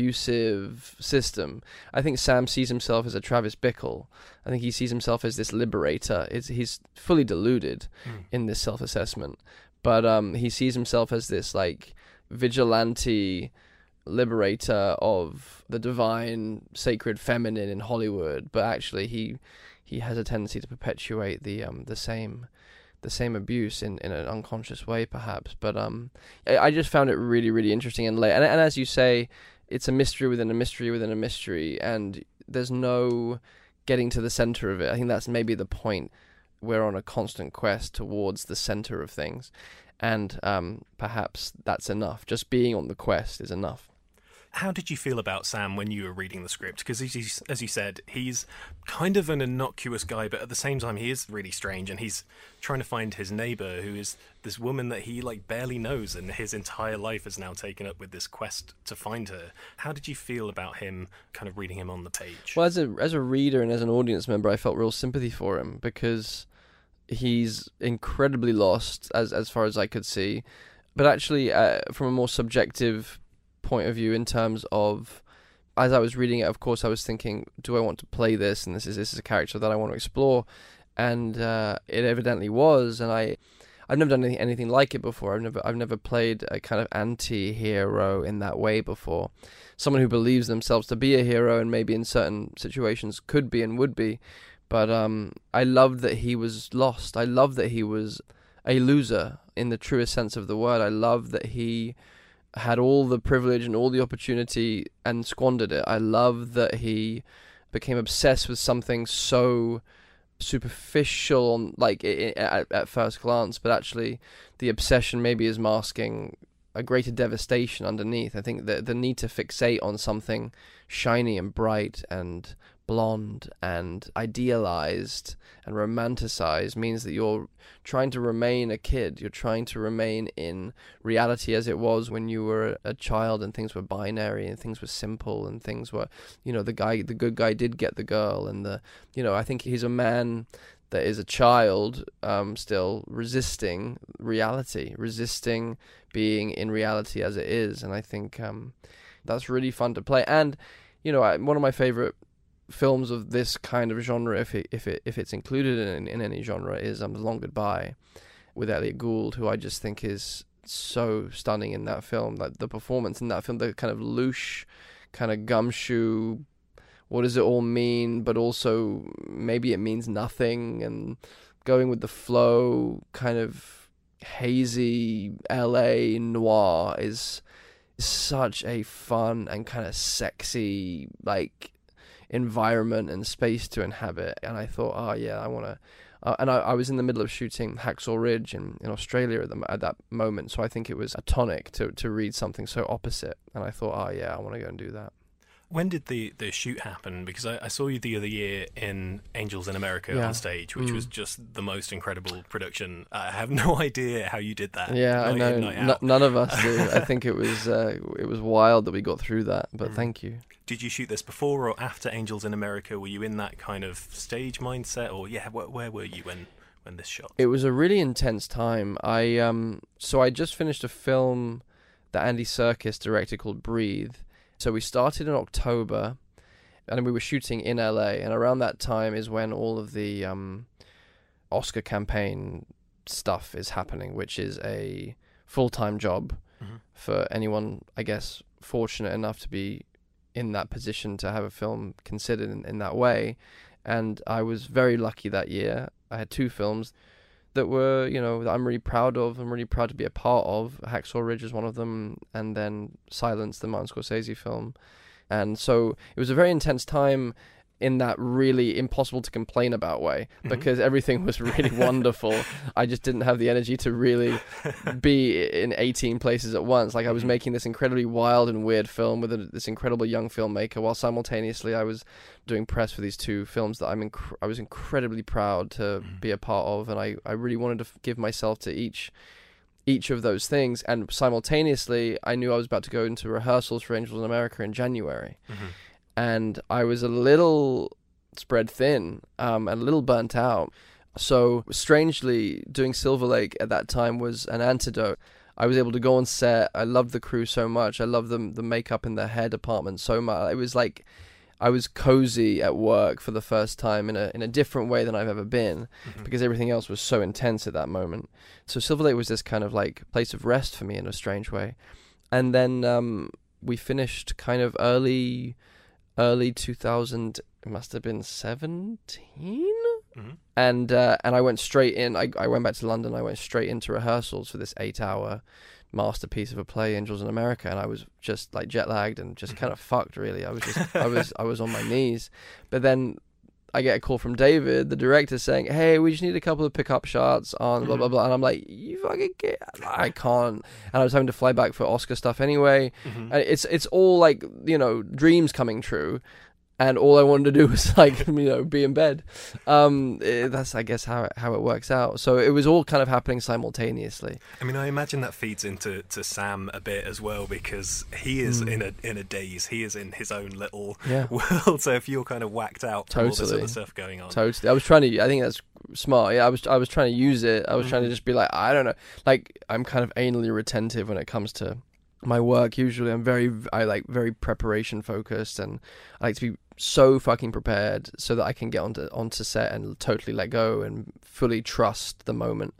abusive system. I think Sam sees himself as a Travis Bickle. I think he sees himself as this liberator. He's fully deluded in this self-assessment. But he sees himself as this like vigilante liberator of the divine, sacred feminine in Hollywood. But actually he has a tendency to perpetuate the same abuse in an unconscious way, perhaps. But I just found it really, really interesting and late. And as you say, it's a mystery within a mystery within a mystery, and there's no getting to the center of it. I think that's maybe the point. We're on a constant quest towards the center of things, and perhaps that's enough. Just being on the quest is enough. How did you feel about Sam when you were reading the script? Because as you said, he's kind of an innocuous guy, but at the same time he is really strange, and he's trying to find his neighbour, who is this woman that he like barely knows, and his entire life is now taken up with this quest to find her. How did you feel about him, kind of reading him on the page? Well, as a reader and as an audience member, I felt real sympathy for him because he's incredibly lost as far as I could see. But actually, from a more subjective point of view, in terms of, as I was reading it, of course I was thinking, do I want to play this, and this is a character that I want to explore, and it evidently was. And I've never done anything like it before. I've never played a kind of anti-hero in that way before, someone who believes themselves to be a hero and maybe in certain situations could be and would be. But I loved that he was lost. I loved that he was a loser in the truest sense of the word. I loved that he had all the privilege and all the opportunity and squandered it. I love that he became obsessed with something so superficial, like at first glance, but actually the obsession maybe is masking a greater devastation underneath. I think that the need to fixate on something shiny and bright and blonde and idealized and romanticized means that you're trying to remain a kid. You're trying to remain in reality as it was when you were a child, and things were binary and things were simple and things were, the good guy did get the girl, and I think he's a man that is a child, still resisting reality, resisting being in reality as it is. And I think that's really fun to play. And one of my favorite films of this kind of genre, if it's included in any genre, is The Long Goodbye with Elliot Gould, who I just think is so stunning in that film. Like the performance in that film, the kind of louche, kind of gumshoe, what does it all mean, but also maybe it means nothing, and going with the flow, kind of hazy LA noir is such a fun and kind of sexy like environment and space to inhabit. And I thought, I want to and I was in the middle of shooting Hacksaw Ridge in Australia at that moment, so I think it was a tonic to read something so opposite, and I thought, I want to go and do that. When did the shoot happen? Because I saw you the other year in Angels in America on stage, which was just the most incredible production. I have no idea how you did that. Yeah, I know. None of us do. I think it was wild that we got through that, but thank you. Did you shoot this before or after Angels in America? Were you in that kind of stage mindset, or where were you when this shot? It was a really intense time. So I just finished a film that Andy Serkis directed called Breathe. So we started in October, and we were shooting in LA, and around that time is when all of the Oscar campaign stuff is happening, which is a full-time job for anyone, I guess, fortunate enough to be in that position to have a film considered in that way. And I was very lucky that year. I had 2 films that were, that I'm really proud of. I'm really proud to be a part of. Hacksaw Ridge is one of them, and then Silence, the Martin Scorsese film. And so it was a very intense time in that really impossible to complain about way, because everything was really wonderful. I just didn't have the energy to really be in 18 places at once. Like I was making this incredibly wild and weird film with this incredible young filmmaker, while simultaneously I was doing press for these 2 films that I was incredibly proud to be a part of, and I really wanted to give myself to each of those things. And simultaneously I knew I was about to go into rehearsals for Angels in America in January. and I was a little spread thin, and a little burnt out. So strangely, doing Silver Lake at that time was an antidote. I was able to go on set. I loved the crew so much. I loved the makeup in the hair department so much. It was like I was cozy at work for the first time in a different way than I've ever been, because everything else was so intense at that moment. So Silver Lake was this kind of like place of rest for me in a strange way. And then we finished kind of early 2000. It must have been 17. And I went straight in. I went back to London. I went straight into rehearsals for this 8-hour masterpiece of a play, Angels in America, and I was just like jet lagged and just kind of fucked. Really, I was on my knees. But then I get a call from David, the director, saying, "Hey, we just need a couple of pickup shots on blah blah blah," and I'm like, "You fucking get, I can't." And I was having to fly back for Oscar stuff anyway. And it's all like, you know, dreams coming true. And all I wanted to do was like, you know, be in bed. That's, I guess, how it works out. So it was all kind of happening simultaneously. I mean, I imagine that feeds into Sam a bit as well, because he is in a daze. He is in his own little world. So if you're kind of whacked out from all this other stuff going on, I think that's smart. Yeah, I was trying to use it. I was trying to just be like, I don't know, like I'm kind of anally retentive when it comes to my work. Usually I like very preparation focused, and I like to be so fucking prepared so that I can get onto set and totally let go and fully trust the moment.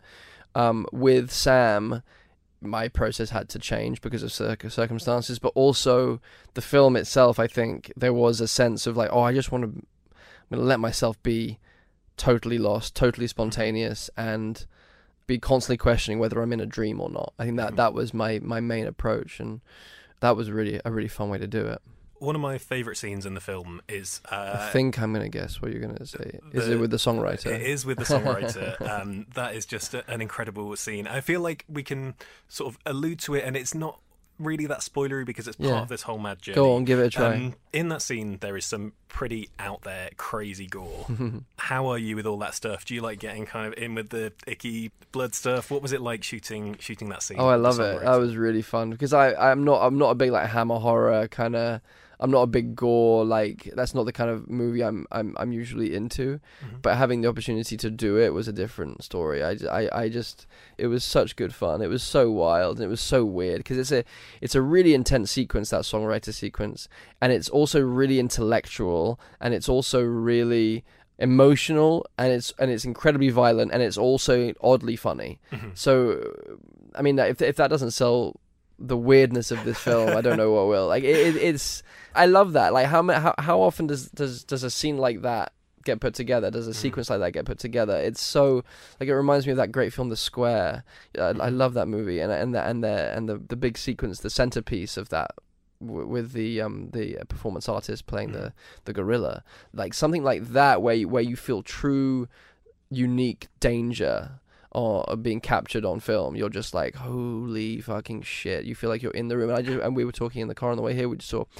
With Sam, my process had to change because of circumstances, but also the film itself. I think there was a sense of like, I'm going to let myself be totally lost, totally spontaneous, and be constantly questioning whether I'm in a dream or not. I think that was my main approach, and that was really a really fun way to do it. One of my favourite scenes in the film is... I think I'm going to guess what you're going to say. Is it with the songwriter? It is with the songwriter. That is just an incredible scene. I feel like we can sort of allude to it, and it's not really that spoilery because it's part of this whole mad journey. Go on, give it a try. In that scene, there is some pretty out there, crazy gore. How are you with all that stuff? Do you like getting kind of in with the icky blood stuff? What was it like shooting that scene? Oh, I love it. That was really fun because I'm not a big like hammer horror kind of. I'm not a big gore, like that's not the kind of movie I'm usually into, but having the opportunity to do it was a different story. I just it was such good fun. It was so wild and it was so weird because it's a really intense sequence, that songwriter sequence, and it's also really intellectual, and it's also really emotional, and it's incredibly violent, and it's also oddly funny. So I mean, if that doesn't sell the weirdness of this film, I don't know what will. Like it's I love that. Like how often does a scene like that get put together? Does a sequence like that get put together? It's so like, it reminds me of that great film The Square. I love that movie, and the big sequence, the centerpiece of that with the performance artist playing the gorilla, like something like that where you feel true unique danger or being captured on film. You're just like, holy fucking shit. You feel like you're in the room. And we were talking in the car on the way here. We just saw,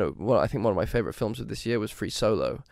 I think one of my favorite films of this year was Free Solo.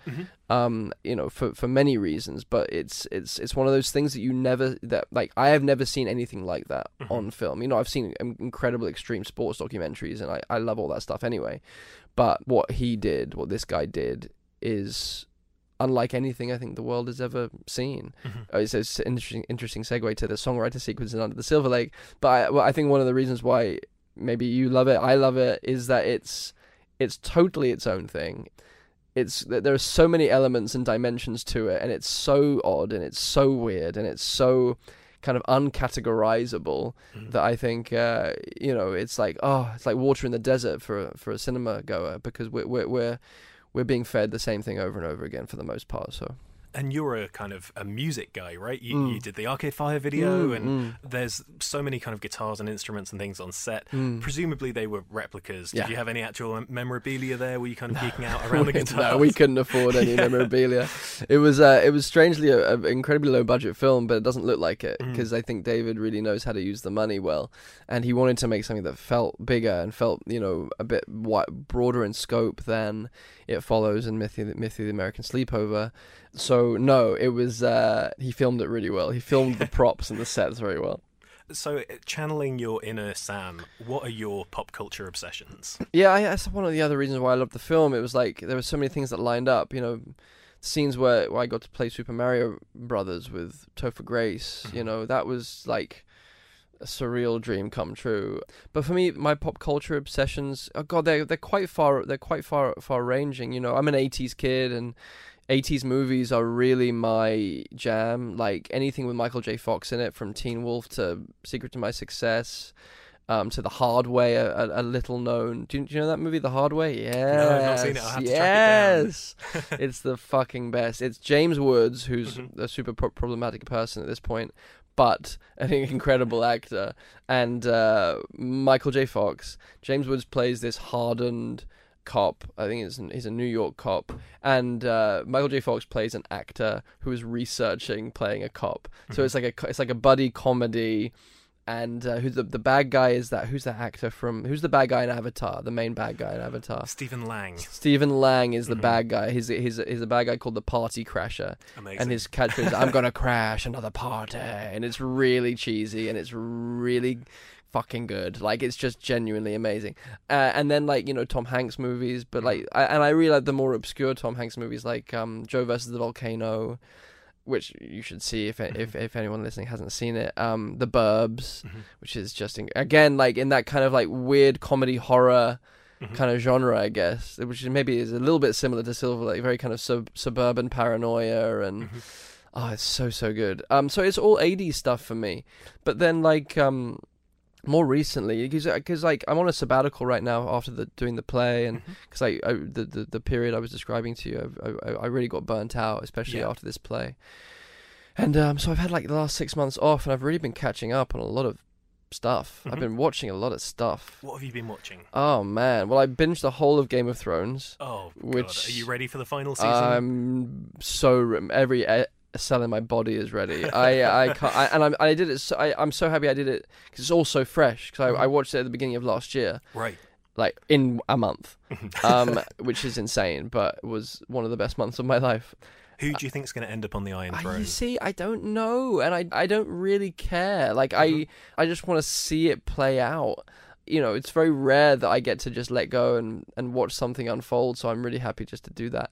For many reasons, but it's one of those things that I have never seen anything like that on film. I've seen incredible extreme sports documentaries, and I love all that stuff anyway. But what this guy did is unlike anything I think the world has ever seen. It's an interesting segue to the songwriter sequence in Under the Silver Lake. But I think one of the reasons why maybe you love it, I love it, is that it's totally its own thing. There are so many elements and dimensions to it, and it's so odd, and it's so weird, and it's so kind of uncategorizable that I think it's like water in the desert for a cinema goer, because we're being fed the same thing over and over again for the most part. So. And you're a kind of a music guy, right? You did the Arcade Fire video, and there's so many kind of guitars and instruments and things on set. Presumably they were replicas. Did you have any actual memorabilia there? Were you kind of geeking out around the guitars? No, we couldn't afford any memorabilia. It was strangely an incredibly low budget film, but it doesn't look like it, because I think David really knows how to use the money well, and he wanted to make something that felt bigger and felt a bit broader in scope than It Follows and Myth of the American Sleepover. So no, it was he filmed it really well. He filmed the props and the sets very well. So, channeling your inner Sam, what are your pop culture obsessions? Yeah, that's one of the other reasons why I loved the film. It was like there were so many things that lined up. You know, scenes where I got to play Super Mario Brothers with Topher Grace. You know, that was like a surreal dream come true. But for me, my pop culture obsessions, oh god, they're quite far ranging. You know, I'm an 80s kid, and 80s movies are really my jam. Like anything with Michael J. Fox in it, from Teen Wolf to Secret to My Success, to The Hard Way, a little known. Do you know that movie, The Hard Way? Yes. No, I've not seen it. I'll have to track it down. It's the fucking best. It's James Woods, who's a super problematic person at this point, but an incredible actor, and Michael J. Fox. James Woods plays this hardened cop. I think he's a New York cop, and Michael J. Fox plays an actor who is researching playing a cop. So it's like a buddy comedy, and who's the bad guy is that? Who's the actor from? Who's the bad guy in Avatar? The main bad guy in Avatar. Stephen Lang. Stephen Lang is the bad guy. He's a bad guy called the Party Crasher. Amazing. And his catchphrase is, "I'm gonna crash another party," and it's really cheesy and it's really fucking good. Like, it's just genuinely amazing. And then, like, you know, Tom Hanks movies, but like, I really like the more obscure Tom Hanks movies, like Joe versus the Volcano, which you should see if anyone listening hasn't seen it. The Burbs, which is just again like in that kind of like weird comedy horror kind of genre, I guess, which maybe is a little bit similar to Silver Lake, very kind of suburban paranoia, and oh, it's so good. So it's all 80s stuff for me. But then like more recently, because like I'm on a sabbatical right now after doing the play, and because the period I was describing to you, I really got burnt out, especially after this play, and so I've had like the last 6 months off, and I've really been catching up on a lot of stuff. I've been watching a lot of stuff. What have you been watching? Oh man, well I binged the whole of Game of Thrones. Oh God, are you ready for the final season? I'm so every cell in my body is ready. I can't, I did it. I'm so happy I did it because it's all so fresh. Because I watched it at the beginning of last year, right? Like in a month, which is insane, but it was one of the best months of my life. Who do you think is going to end up on the Iron Throne? You see, I don't know, and I don't really care. Like I just want to see it play out. You know, it's very rare that I get to just let go and watch something unfold. So I'm really happy just to do that.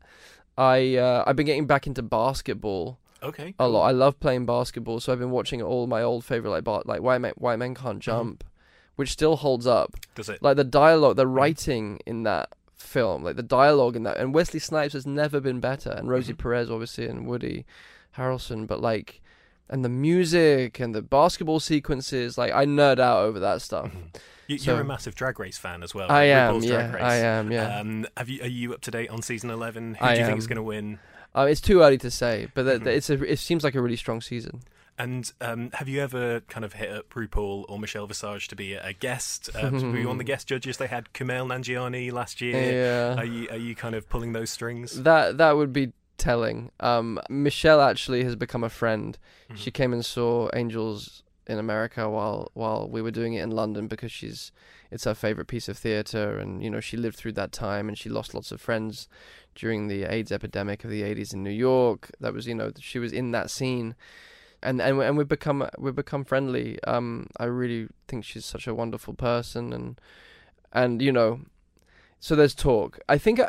I've been getting back into basketball. Okay. A lot. I love playing basketball, so I've been watching all my old favorite like White Men Can't Jump, which still holds up. Does it? Like the dialogue, the writing in that film, like the dialogue in that, and Wesley Snipes has never been better, and Rosie Perez obviously, and Woody Harrelson, but like, and the music and the basketball sequences, like I nerd out over that stuff. You're a massive Drag Race fan as well. I am, RuPaul's Drag Race. I am, yeah. Are you up to date on season 11? Who do you think is going to win? It's too early to say, but it seems like a really strong season. And have you ever kind of hit up RuPaul or Michelle Visage to be a guest? Were you on the guest judges? They had Kumail Nanjiani last year. Yeah. Are you kind of pulling those strings? That would be telling. Michelle actually has become a friend. She came and saw Angels in America while we were doing it in London because it's her favorite piece of theater, and you know she lived through that time, and she lost lots of friends during the AIDS epidemic of the 80s in New York. That was, you know, she was in that scene, and we've become friendly. I really think she's such a wonderful person, and you know, so there's talk. I think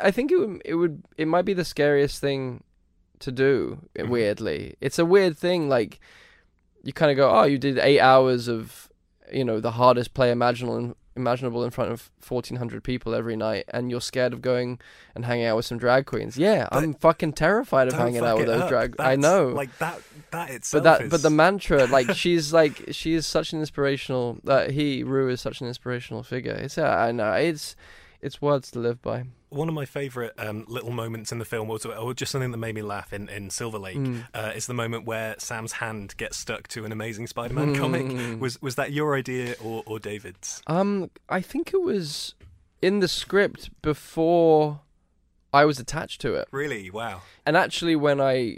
it might be the scariest thing to do. Weirdly, it's a weird thing. Like, you kind of go, oh, you did 8 hours of, you know, the hardest play imaginable in front of 1,400 people every night, and you're scared of going and hanging out with some drag queens. Yeah, but I'm fucking terrified of hanging out with those drag. I know, like that itself. But the mantra, like she is such an inspirational. Rue is such an inspirational figure. I know it's words to live by. One of my favourite little moments in the film, or just something that made me laugh in Silver Lake, is the moment where Sam's hand gets stuck to an Amazing Spider-Man comic. Was that your idea or David's? I think it was in the script before I was attached to it. Really? Wow. And actually, when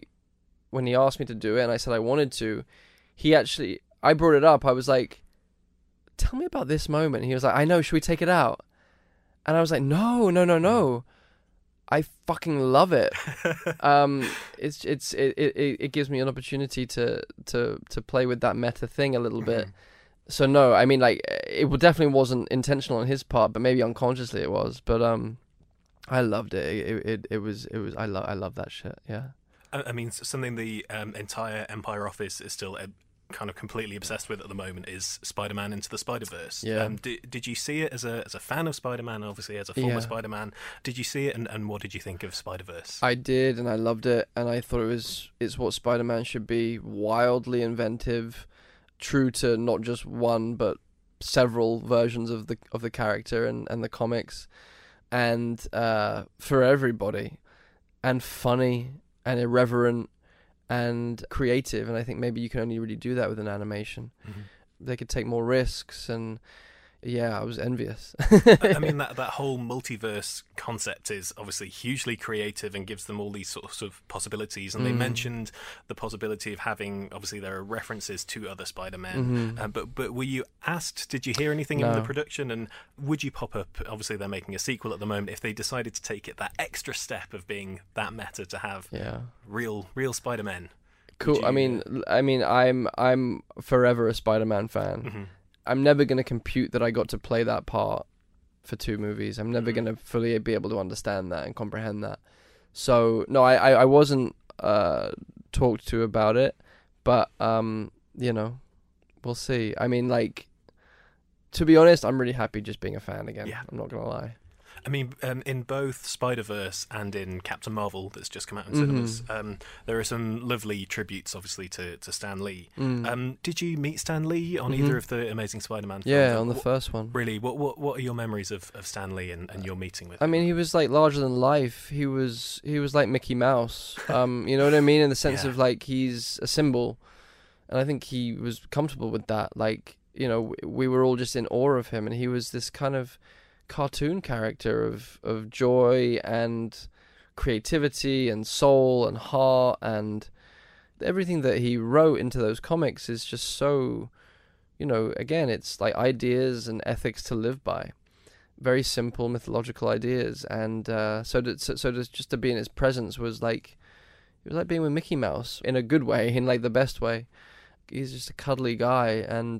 he asked me to do it, and I said I wanted to, I brought it up. I was like, "Tell me about this moment." He was like, "I know. Should we take it out?" And I was like, no. I fucking love it. It gives me an opportunity to play with that meta thing a little bit. So no, I mean, like, it definitely wasn't intentional on his part, but maybe unconsciously it was. But I loved it. It was. I love that shit. Yeah. I mean, something the entire Empire office is still kind of completely obsessed with at the moment is Spider-Man Into the Spider-Verse. Yeah. Did you see it as a fan of Spider-Man? Obviously, as a former Spider-Man, did you see it, and what did you think of Spider-Verse? I did, and I loved it, and I thought it's what Spider-Man should be: wildly inventive, true to not just one but several versions of the character and the comics, and for everybody, and funny and irreverent and creative. And I think maybe you can only really do that with an animation. Mm-hmm. They could take more risks, and yeah, I was envious. I mean, that whole multiverse concept is obviously hugely creative and gives them all these sorts of possibilities. And they mentioned the possibility of having, obviously there are references to other Spider-Men, but were you asked, did you hear anything in the production, and would you pop up, obviously they're making a sequel at the moment, if they decided to take it that extra step of being that meta to have real Spider-Men? Cool. You, I mean, I'm forever a Spider-Man fan. Mm-hmm. I'm never going to compute that I got to play that part for 2 movies. I'm never going to fully be able to understand that and comprehend that. So, no, I wasn't talked to about it, but, you know, we'll see. I mean, like, to be honest, I'm really happy just being a fan again. Yeah. I'm not going to lie. I mean, in both Spider-Verse and in Captain Marvel, that's just come out in cinemas, there are some lovely tributes, obviously, to Stan Lee. Did you meet Stan Lee on either of the Amazing Spider-Man films? Yeah, on the first one. Really? What are your memories of Stan Lee and your meeting with him? I mean, he was like larger than life. He was like Mickey Mouse. You know what I mean? In the sense of like he's a symbol, and I think he was comfortable with that. Like, you know, we were all just in awe of him, and he was this kind of cartoon character of joy and creativity and soul and heart, and everything that he wrote into those comics is just so, you know, again, it's like ideas and ethics to live by, very simple mythological ideas, and so just to be in his presence was like, it was like being with Mickey Mouse in a good way, in like the best way. He's just a cuddly guy, and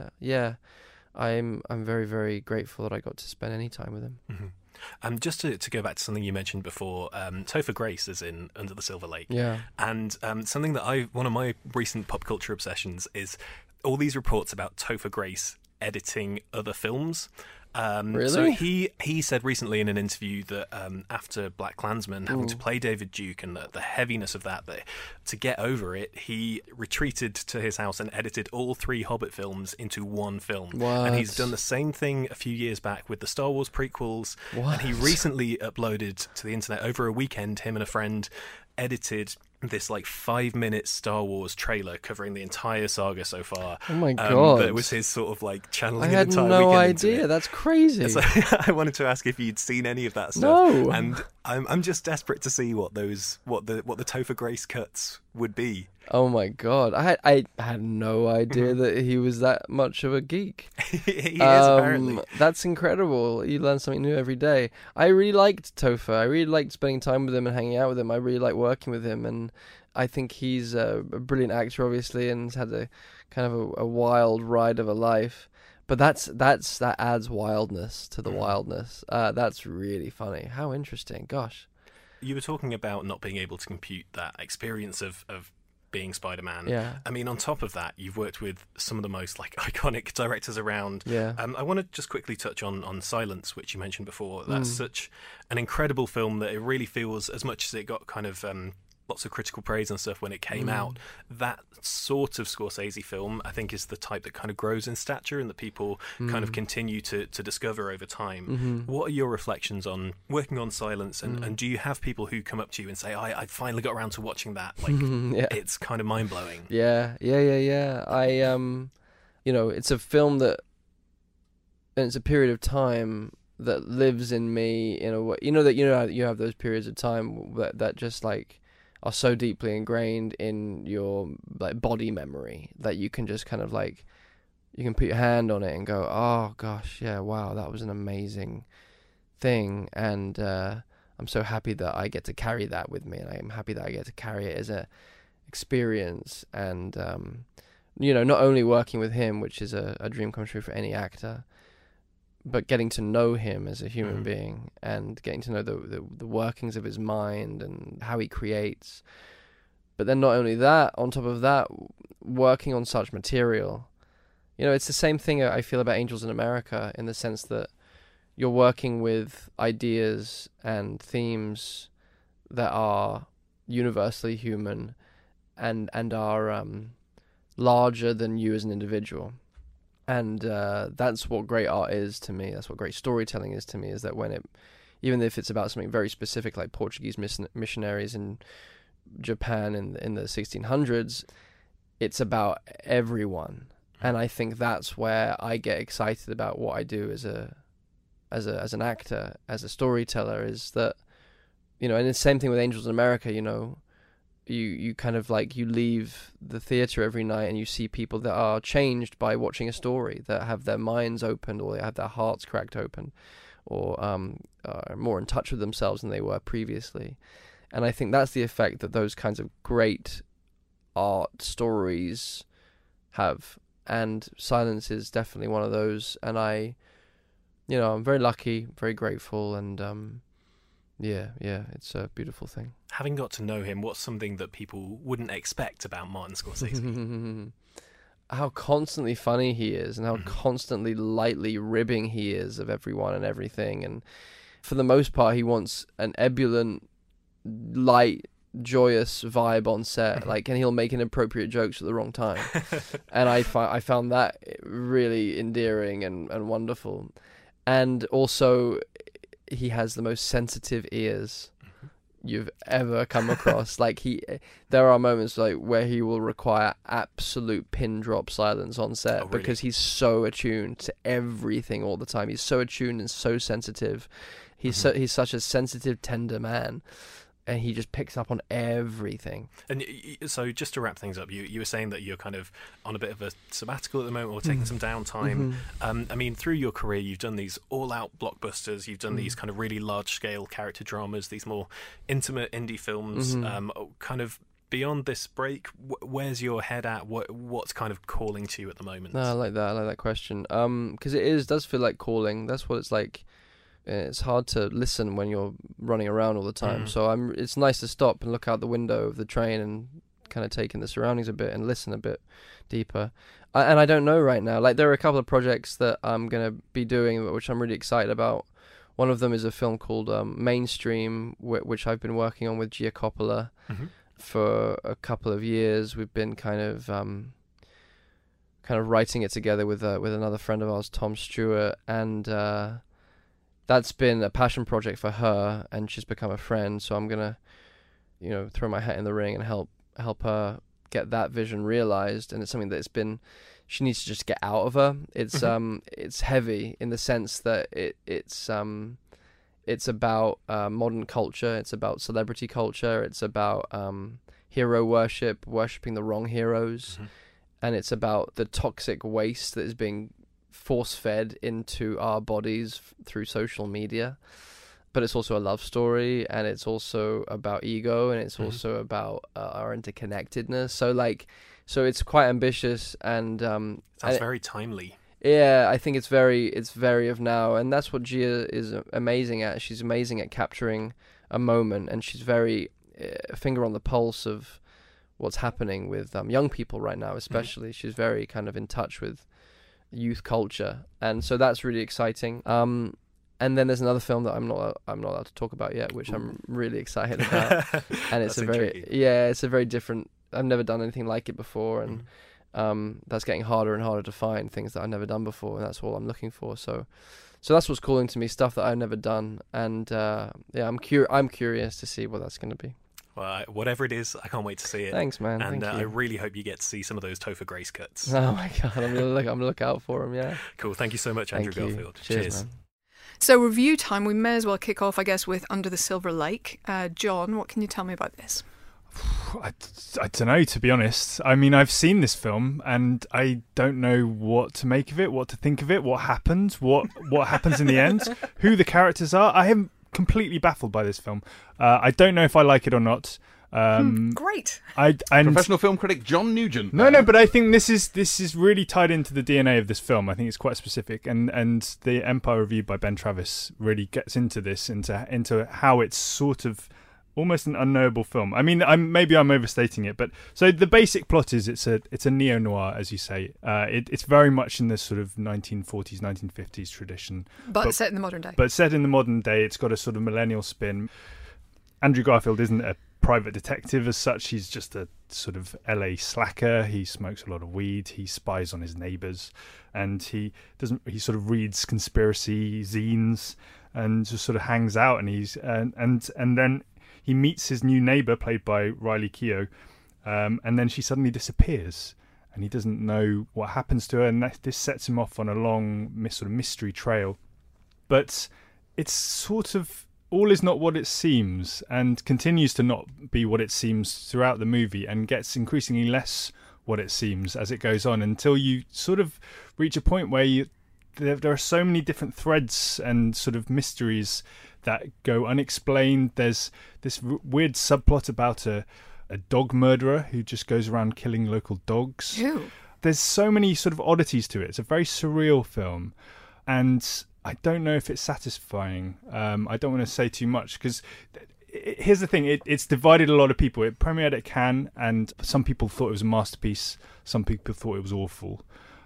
I'm very, very grateful that I got to spend any time with him. Mm-hmm. Just to go back to something you mentioned before, Topher Grace is in Under the Silver Lake. Yeah. And something that one of my recent pop culture obsessions is all these reports about Topher Grace editing other films. Really? So he said recently in an interview that after Black Klansman, having to play David Duke and the heaviness of that to get over it, he retreated to his house and edited all 3 Hobbit films into one film. What? And he's done the same thing a few years back with the Star Wars prequels. What? And he recently uploaded to the internet over a weekend, him and a friend edited this like 5-minute Star Wars trailer covering the entire saga so far. Oh my god! That was his sort of like channeling. I had an entire no weekend into idea. it. That's crazy. So I wanted to ask if you'd seen any of that stuff. No. And I'm just desperate to see what the Topher Grace cuts would be. Oh my god! I had no idea that he was that much of a geek. He is apparently. That's incredible. You learn something new every day. I really liked Topher. I really liked spending time with him and hanging out with him. I really like working with him, and I think he's a brilliant actor, obviously, and has had a kind of a wild ride of a life. But that adds wildness to the wildness. That's really funny. How interesting. Gosh. You were talking about not being able to compute that experience of being Spider-Man. Yeah. I mean, on top of that, you've worked with some of the most like iconic directors around. Yeah. I want to just quickly touch on Silence, which you mentioned before. That's such an incredible film that it really feels, as much as it got kind of lots of critical praise and stuff when it came out, that sort of Scorsese film, I think, is the type that kind of grows in stature and that people kind of continue to discover over time. What are your reflections on working on Silence, and do you have people who come up to you and say, I finally got around to watching that, like it's kind of mind-blowing? Yeah. I you know, it's a film that, and it's a period of time that lives in me in a way. You know you have those periods of time that just like are so deeply ingrained in your like body memory that you can just kind of like, you can put your hand on it and go, oh gosh, yeah, wow, that was an amazing thing, and I'm so happy that I get to carry that with me, and I'm happy that I get to carry it as a experience, and not only working with him, which is a dream come true for any actor, but getting to know him as a human being and getting to know the workings of his mind and how he creates. But then not only that, on top of that, working on such material. It's the same thing I feel about Angels in America, in the sense that you're working with ideas and themes that are universally human and are larger than you as an individual. And that's what great art is to me. That's what great storytelling is to me, is that even if it's about something very specific like Portuguese missionaries in Japan in the 1600s, it's about everyone. And I think that's where I get excited about what I do as an actor, as a storyteller, is that, and the same thing with Angels in America, you kind of like, you leave the theater every night and you see people that are changed by watching a story, that have their minds opened, or they have their hearts cracked open, or are more in touch with themselves than they were previously. And I think that's the effect that those kinds of great art stories have. And Silence is definitely one of those. And I'm very lucky, very grateful, and yeah, it's a beautiful thing. Having got to know him, what's something that people wouldn't expect about Martin Scorsese? How constantly funny he is, and how constantly lightly ribbing he is of everyone and everything. And for the most part, he wants an ebullient, light, joyous vibe on set, and he'll make inappropriate jokes at the wrong time. And I found that really endearing and wonderful. And also, he has the most sensitive ears you've ever come across. There are moments where he will require absolute pin drop silence on set, really? Because he's so attuned to everything all the time. He's so attuned and so sensitive. He's such a sensitive, tender man. And he just picks up on everything. And so, just to wrap things up, you were saying that you're kind of on a bit of a sabbatical at the moment, or taking some downtime. I mean, through your career, you've done these all-out blockbusters. You've done these kind of really large-scale character dramas, these more intimate indie films. Kind of beyond this break, where's your head at? What's kind of calling to you at the moment? No, I like that. I like that question. Because it does feel like calling. That's what it's like. It's hard to listen when you're running around all the time. So it's nice to stop and look out the window of the train and kind of take in the surroundings a bit and listen a bit deeper. And I don't know right now. There are a couple of projects that I'm going to be doing, which I'm really excited about. One of them is a film called Mainstream, which I've been working on with Gia Coppola for a couple of years. We've been kind of writing it together with another friend of ours, Tom Stewart, and that's been a passion project for her, and she's become a friend. So I'm gonna, throw my hat in the ring and help her get that vision realized. And it's something that's she needs to just get out of her. It's it's heavy in the sense that it's about modern culture. It's about celebrity culture. It's about hero worshipping the wrong heroes, and it's about the toxic waste that is being force-fed into our bodies through social media. But it's also a love story, and it's also about ego, and it's also about our interconnectedness. So it's quite ambitious, and sounds very timely. Yeah, I think it's very of now, and that's what Gia is amazing at. She's amazing at capturing a moment, and she's very finger on the pulse of what's happening with young people right now, especially. She's very kind of in touch with youth culture, and so that's really exciting. And then there's another film that I'm not allowed to talk about yet, which I'm really excited about. And it's it's a very different. I've never done anything like it before, and that's getting harder and harder to find things that I've never done before, and that's all I'm looking for. So that's what's calling to me, stuff that I've never done, and I'm curious to see what that's going to be. Well, whatever it is, I can't wait to see it. Thanks, man. And Thank you. I really hope you get to see some of those Topher Grace cuts. Oh my God, I'm gonna look out for them. Yeah. Cool. Thank you so much, Andrew Garfield. Cheers. Man. So review time. We may as well kick off, I guess, with Under the Silver Lake. John, what can you tell me about this? I don't know, to be honest. I mean, I've seen this film and I don't know what to make of it, what to think of it, what happens, what happens in the end, who the characters are. I am completely baffled by this film. I don't know if I like it or not. Great. And Professional film critic John Nugent. No, but I think this is really tied into the DNA of this film. I think it's quite specific, and the Empire Review by Ben Travis really gets into this, into how it's sort of almost an unknowable film. I mean, maybe I'm overstating it, but so the basic plot is it's a neo-noir, as you say. It's very much in this sort of 1940s, 1950s tradition, but set in the modern day. But set in the modern day, it's got a sort of millennial spin. Andrew Garfield isn't a private detective as such. He's just a sort of LA slacker. He smokes a lot of weed. He spies on his neighbors, and he sort of reads conspiracy zines and just sort of hangs out. And then he meets his new neighbor, played by Riley Keough, and then she suddenly disappears, and he doesn't know what happens to her, and this sets him off on a long sort of mystery trail. But it's sort of all is not what it seems, and continues to not be what it seems throughout the movie, and gets increasingly less what it seems as it goes on, until you sort of reach a point where there are so many different threads and sort of mysteries that go unexplained. There's this weird subplot about a dog murderer who just goes around killing local dogs. Ew. There's so many sort of oddities to it. It's a very surreal film, and I don't know if it's satisfying. I don't want to say too much, because here's the thing. It's divided a lot of people. It premiered at Cannes, and some people thought it was a masterpiece. Some people thought it was awful.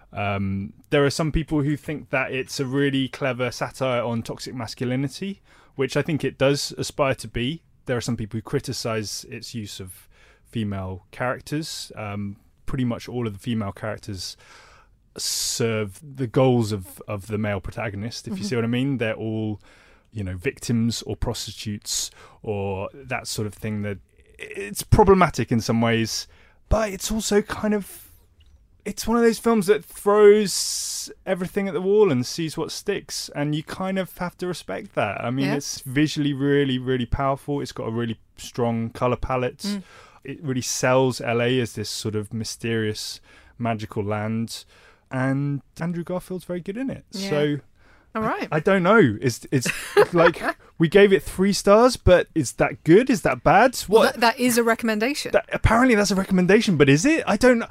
There are some people who think that it's a really clever satire on toxic masculinity, which I think it does aspire to be. There are some people who criticise its use of female characters. Pretty much all of the female characters serve the goals of the male protagonist, if you see what I mean. They're all, victims or prostitutes or that sort of thing. That it's problematic in some ways, but it's also kind of, it's one of those films that throws everything at the wall and sees what sticks, and you kind of have to respect that. I mean, It's visually really, really powerful. It's got a really strong colour palette. It really sells LA as this sort of mysterious, magical land, and Andrew Garfield's very good in it. Yeah. So, all right. I don't know. It's like we gave it 3 stars, but is that good? Is that bad? What? Well, that is a recommendation. Apparently, that's a recommendation, but is it? I don't know.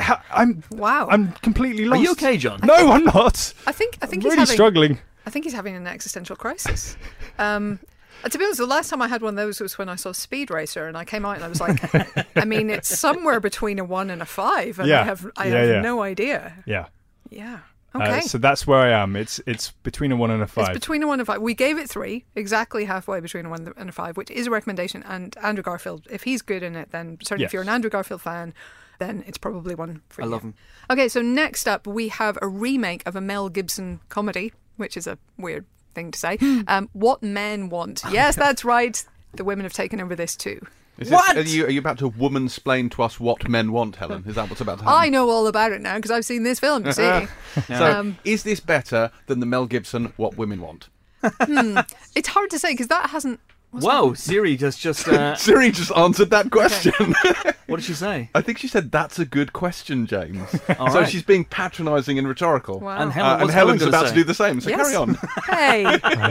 I'm completely lost. Are you okay, John? No, I'm not. I think I'm he's really struggling. I think he's having an existential crisis. To be honest, the last time I had one of those was when I saw Speed Racer, and I came out and I was like, I mean, it's somewhere between a 1 and a 5, and I have no idea. Yeah. Yeah. Okay. So that's where I am. It's between a 1 and a 5. It's between a 1 and a 5. We gave it 3, exactly halfway between a 1 and a 5, which is a recommendation. And Andrew Garfield, if he's good in it, then certainly if you're an Andrew Garfield fan, then it's probably one for you. I love him. Okay, so next up we have a remake of a Mel Gibson comedy, which is a weird thing to say. What Men Want. Yes, that's right. The women have taken over this too. Are you about to woman-splain to us what men want, Helen? Is that what's about to happen? I know all about it now because I've seen this film, you see. So, is this better than the Mel Gibson What Women Want? It's hard to say because that hasn't... Wow, Siri just Siri just answered that question. Okay. What did she say? I think she said, "That's a good question, James." All so right. she's being patronising and rhetorical. Wow. And Helen's about to do the same, so carry on. Hey.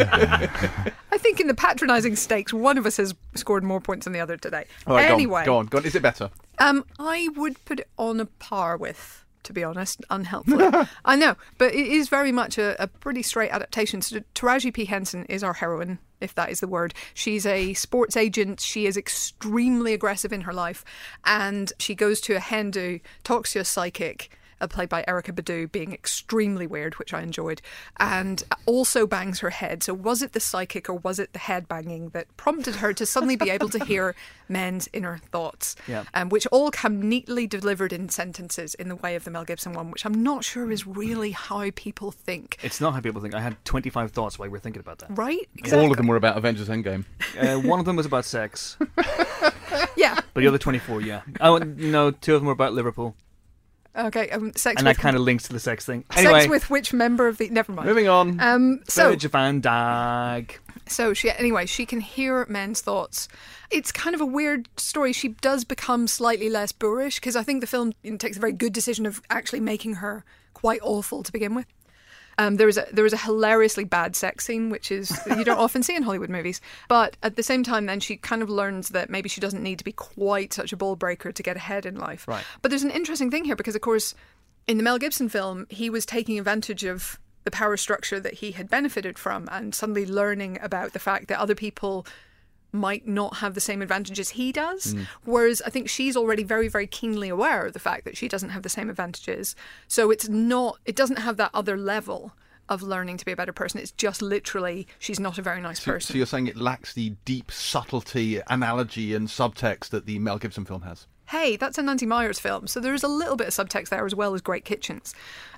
I think in the patronising stakes, one of us has scored more points than the other today. All right, anyway. Go on. Is it better? I would put it on a par with, to be honest, unhelpfully. I know, but it is very much a pretty straight adaptation. So Taraji P. Henson is our heroine, if that is the word. She's a sports agent. She is extremely aggressive in her life, and she goes to a hen do, talks to a psychic, played by Erykah Badu, being extremely weird, which I enjoyed, and also bangs her head. So was it the psychic or was it the head banging that prompted her to suddenly be able to hear men's inner thoughts, which all come neatly delivered in sentences in the way of the Mel Gibson one, which I'm not sure is really how people think. It's not how people think. I had 25 thoughts while we were thinking about that. Right? Exactly. All of them were about Avengers Endgame. One of them was about sex. Yeah. But the other 24, yeah. Oh, no, 2 of them were about Liverpool. Okay, sex and with... that kind of links to the sex thing. Anyway. Sex with which member of the... Never mind. Moving on. Virgil van Dijk. So she can hear men's thoughts. It's kind of a weird story. She does become slightly less boorish because I think the film takes a very good decision of actually making her quite awful to begin with. There was a hilariously bad sex scene, which is you don't often see in Hollywood movies. But at the same time, then she kind of learns that maybe she doesn't need to be quite such a ball breaker to get ahead in life. Right. But there's an interesting thing here because, of course, in the Mel Gibson film, he was taking advantage of the power structure that he had benefited from and suddenly learning about the fact that other people might not have the same advantages he does. Whereas I think she's already very, very keenly aware of the fact that she doesn't have the same advantages. So it doesn't have that other level of learning to be a better person. It's just literally she's not a very nice person. So you're saying it lacks the deep subtlety, analogy and subtext that the Mel Gibson film has? Hey, that's a Nancy Meyers film, so there is a little bit of subtext there as well as great kitchens.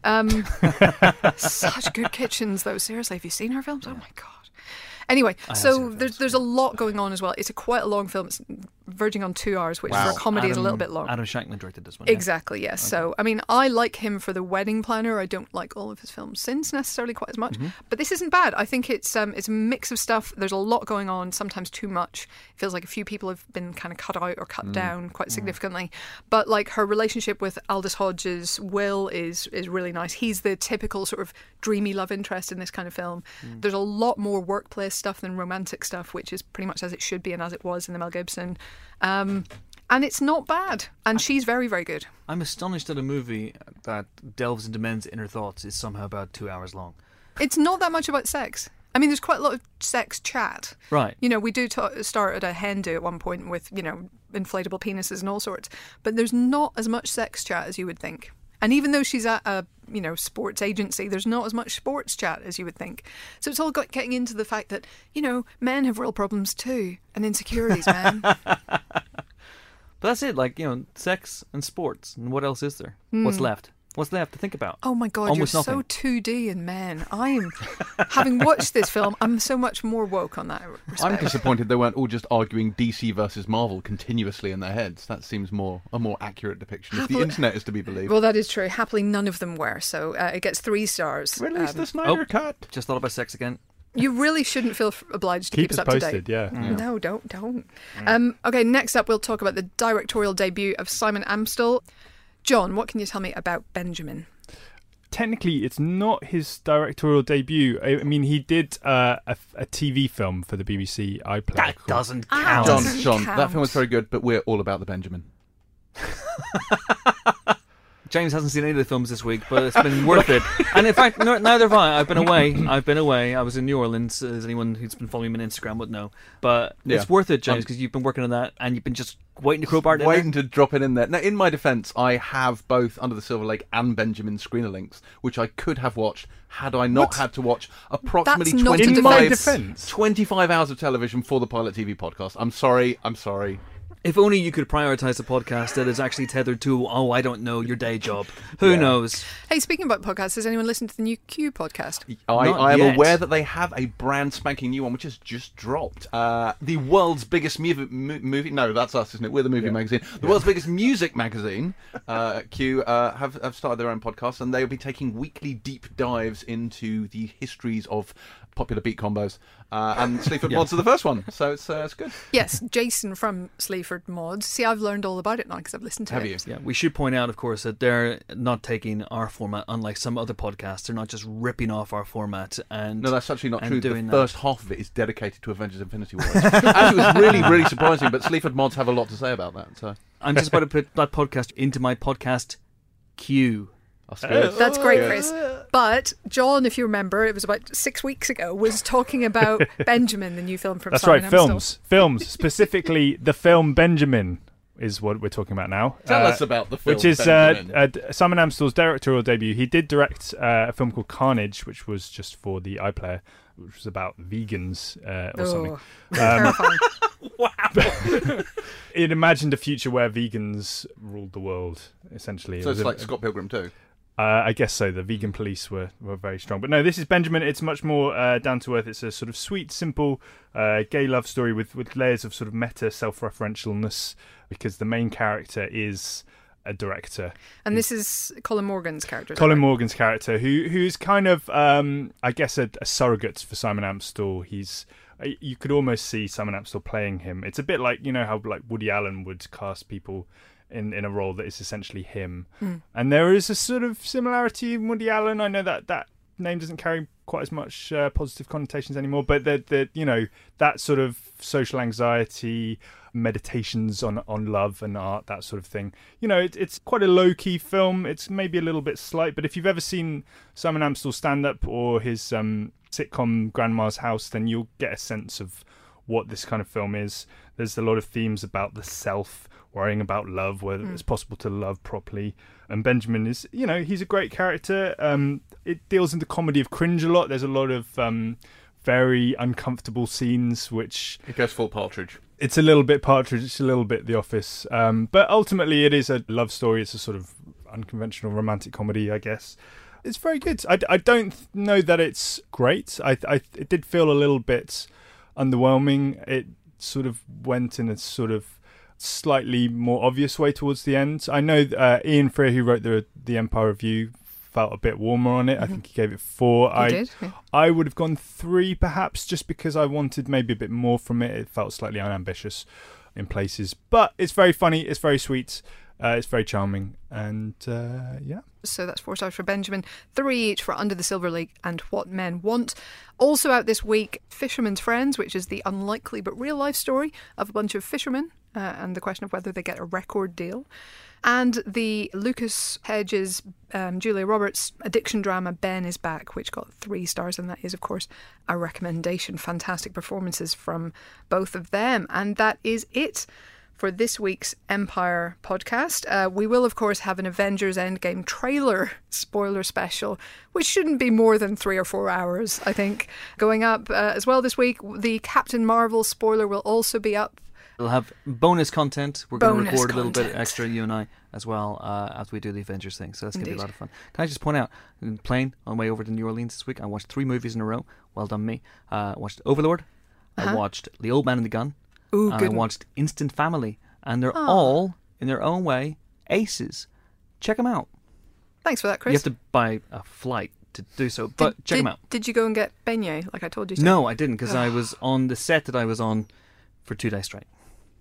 Such good kitchens, though. Seriously, have you seen her films? Oh my God. Anyway, so there's a lot going on as well. It's quite a long film. It's verging on 2 hours, which for a comedy is a little bit long. Adam Shankman directed this one. Exactly, yes. Okay. So, I mean, I like him for The Wedding Planner. I don't like all of his films since necessarily quite as much. But this isn't bad. I think it's a mix of stuff. There's a lot going on, sometimes too much. It feels like a few people have been kind of cut out or cut down quite significantly. But like her relationship with Aldous Hodge's Will is really nice. He's the typical sort of dreamy love interest in this kind of film. There's a lot more workplace stuff than romantic stuff, which is pretty much as it should be and as it was in the Mel Gibson. And it's not bad. And she's very, very good. I'm astonished that a movie that delves into men's inner thoughts is somehow about 2 hours long. It's not that much about sex. I mean, there's quite a lot of sex chat. Right. You know, we do start at a hen do at one point with, you know, inflatable penises and all sorts. But there's not as much sex chat as you would think. And even though she's at a, you know, sports agency, there's not as much sports chat as you would think. So it's all getting into the fact that, you know, men have real problems too. And insecurities, man. But that's it, like, you know, sex and sports. And what else is there? What's left? What's left to think about? Oh my God, Almost you're nothing. so 2D in men. I'm, having watched this film, I'm so much more woke on that respect. I'm disappointed they weren't all just arguing DC versus Marvel continuously in their heads. That seems a more accurate depiction, if the internet is to be believed. Well, that is true. Happily, none of them were. So it gets 3 stars. Release the Snyder Cut. Just thought about sex again. You really shouldn't feel obliged to keep us up posted, to date. yeah. No, don't. Okay, next up we'll talk about the directorial debut of Simon Amstell. John, what can you tell me about Benjamin? Technically, it's not his directorial debut. I mean, he did a TV film for the BBC iPlayer. That doesn't count. John, that film was very good, but we're all about the Benjamin. James hasn't seen any of the films this week, but it's been worth it. And in fact, neither have I. I've been away. I was in New Orleans, as anyone who's been following me on Instagram would know. But it's worth it, James, because you've been working on that, and you've been just waiting to crowbar it in Waiting to drop it in there. Now, in my defence, I have both Under the Silver Lake and Benjamin screener links, which I could have watched had I not had to watch approximately That's not in my defence. 25 hours of television for the Pilot TV podcast. I'm sorry. If only you could prioritise a podcast that is actually tethered to, I don't know, your day job. Who knows? Hey, speaking about podcasts, has anyone listened to the new Q podcast? I am yet. aware that they have a brand spanking new one, which has just dropped. The world's biggest movie... No, that's us, isn't it? We're the movie magazine. The world's biggest music magazine, Q, have started their own podcast, and they'll be taking weekly deep dives into the histories of popular beat combos. And Sleaford Mods are the first one, so it's good. Yes, Jason from Sleaford Mods. See, I've learned all about it now because I've listened to it. Have you? Yeah, we should point out, of course, that they're not taking our format, unlike some other podcasts. They're not just ripping off our format. And no, that's actually not true. The doing first half of it is dedicated to Avengers Infinity War. Actually, it was really, really surprising, but Sleaford Mods have a lot to say about that. So I'm just about to put that podcast into my podcast queue. That's great, Chris. But John, if you remember, it was about 6 weeks ago, was talking about Benjamin, the new film from Simon Amstell. Films, specifically the film Benjamin is what we're talking about now. Tell us about the film, which is Benjamin. Simon Amstell's directorial debut. He did direct a film called Carnage, which was just for the iPlayer, which was about vegans or something. Terrifying. Wow. It imagined a future where vegans ruled the world, essentially. So it's like Scott Pilgrim too. I guess so. The vegan police were very strong. But no, this is Benjamin. It's much more down to earth. It's a sort of sweet, simple, gay love story with layers of sort of meta self-referentialness, because the main character is a director. And this is Colin Morgan's character. Colin Morgan's character, who's kind of, I guess, a surrogate for Simon Amstell. You could almost see Simon Amstell playing him. It's a bit like, you know, how like Woody Allen would cast people in a role that is essentially him. And there is a sort of similarity in Woody Allen. I know that name doesn't carry quite as much positive connotations anymore, but that sort of social anxiety, meditations on love and art, that sort of thing. It's quite a low-key film. It's maybe a little bit slight, but if you've ever seen Simon Amstell stand-up or his sitcom Grandma's House, then you'll get a sense of what this kind of film is. There's a lot of themes about the self, worrying about love, whether it's possible to love properly. And Benjamin is, he's a great character. It deals in the comedy of cringe a lot. There's a lot of very uncomfortable scenes, which... It goes full Partridge. It's a little bit Partridge, it's a little bit The Office. But ultimately it is a love story. It's a sort of unconventional romantic comedy, I guess. It's very good. I don't know that it's great. It did feel a little bit underwhelming. It sort of went in a sort of slightly more obvious way towards the end. I know Ian Freer, who wrote the Empire Review, felt a bit warmer on it. I think he gave it 4. I would have gone 3 perhaps, just because I wanted maybe a bit more from it. It felt slightly unambitious in places, but it's very funny, it's very sweet, it's very charming, and yeah. So that's 4 stars for Benjamin, 3 each for Under the Silver Lake and What Men Want. Also out this week, Fisherman's Friends, which is the unlikely but real life story of a bunch of fishermen and the question of whether they get a record deal. And the Lucas Hedges, Julia Roberts addiction drama Ben is Back, which got 3 stars, and that is, of course, a recommendation. Fantastic performances from both of them. And that is it for this week's Empire podcast. We will, of course, have an Avengers Endgame trailer spoiler special, which shouldn't be more than 3 or 4 hours, I think, going up as well this week. The Captain Marvel spoiler will also be up. We'll have bonus content. We're going to record a little bit extra, you and I, as well, after we do the Avengers thing. So that's going to be a lot of fun. Can I just point out, in plane on the way over to New Orleans this week, I watched 3 movies in a row. Well done, me. I watched Overlord. I watched The Old Man and the Gun. Ooh, and good I watched Instant Family. And they're all, in their own way, aces. Check them out. Thanks for that, Chris. You have to buy a flight to do so, but check them out. Did you go and get beignet, like I told you to? No, I didn't, because I was on the set that I was on for 2 days straight.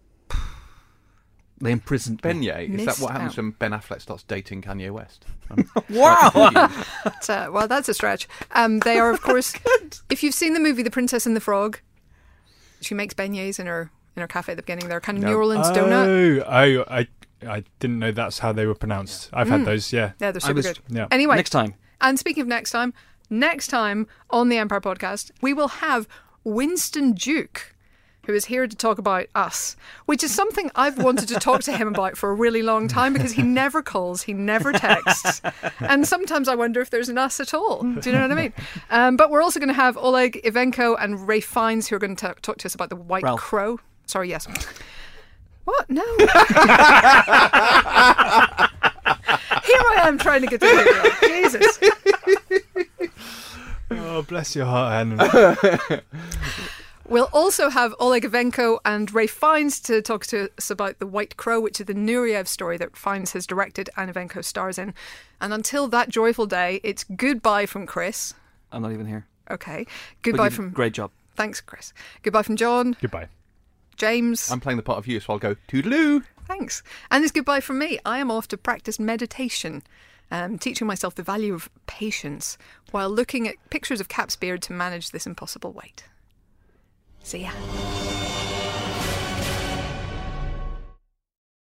They imprisoned me. Beignet? Is that what happens when Ben Affleck starts dating Kanye West? Wow! Well, that's a stretch. They are, of course, if you've seen the movie The Princess and the Frog, she makes beignets in her cafe at the beginning. They're kind of New Orleans donut. I didn't know that's how they were pronounced. I've had those, yeah. Yeah, they're super good. Yeah. Anyway. Next time. And speaking of next time on the Empire podcast, we will have Winston Duke, who is here to talk about Us, which is something I've wanted to talk to him about for a really long time, because he never calls, he never texts, and sometimes I wonder if there's an Us at all. Do you know what I mean? But we're also going to have Oleg Ivenko and Ray Fiennes, who are going to talk to us about the White Crow. Sorry, yes. What? No. Here I am trying to get the Jesus. Oh, bless your heart, Anna. We'll also have Oleg Ivenko and Ray Fiennes to talk to us about The White Crow, which is the Nureyev story that Fiennes has directed and Ivenko stars in. And until that joyful day, it's goodbye from Chris. I'm not even here. Okay. Goodbye from... Great job. Thanks, Chris. Goodbye from John. Goodbye. James. I'm playing the part of you, so I'll go toodaloo. Thanks. And it's goodbye from me. I am off to practice meditation, teaching myself the value of patience while looking at pictures of Cap's beard to manage this impossible weight. See ya.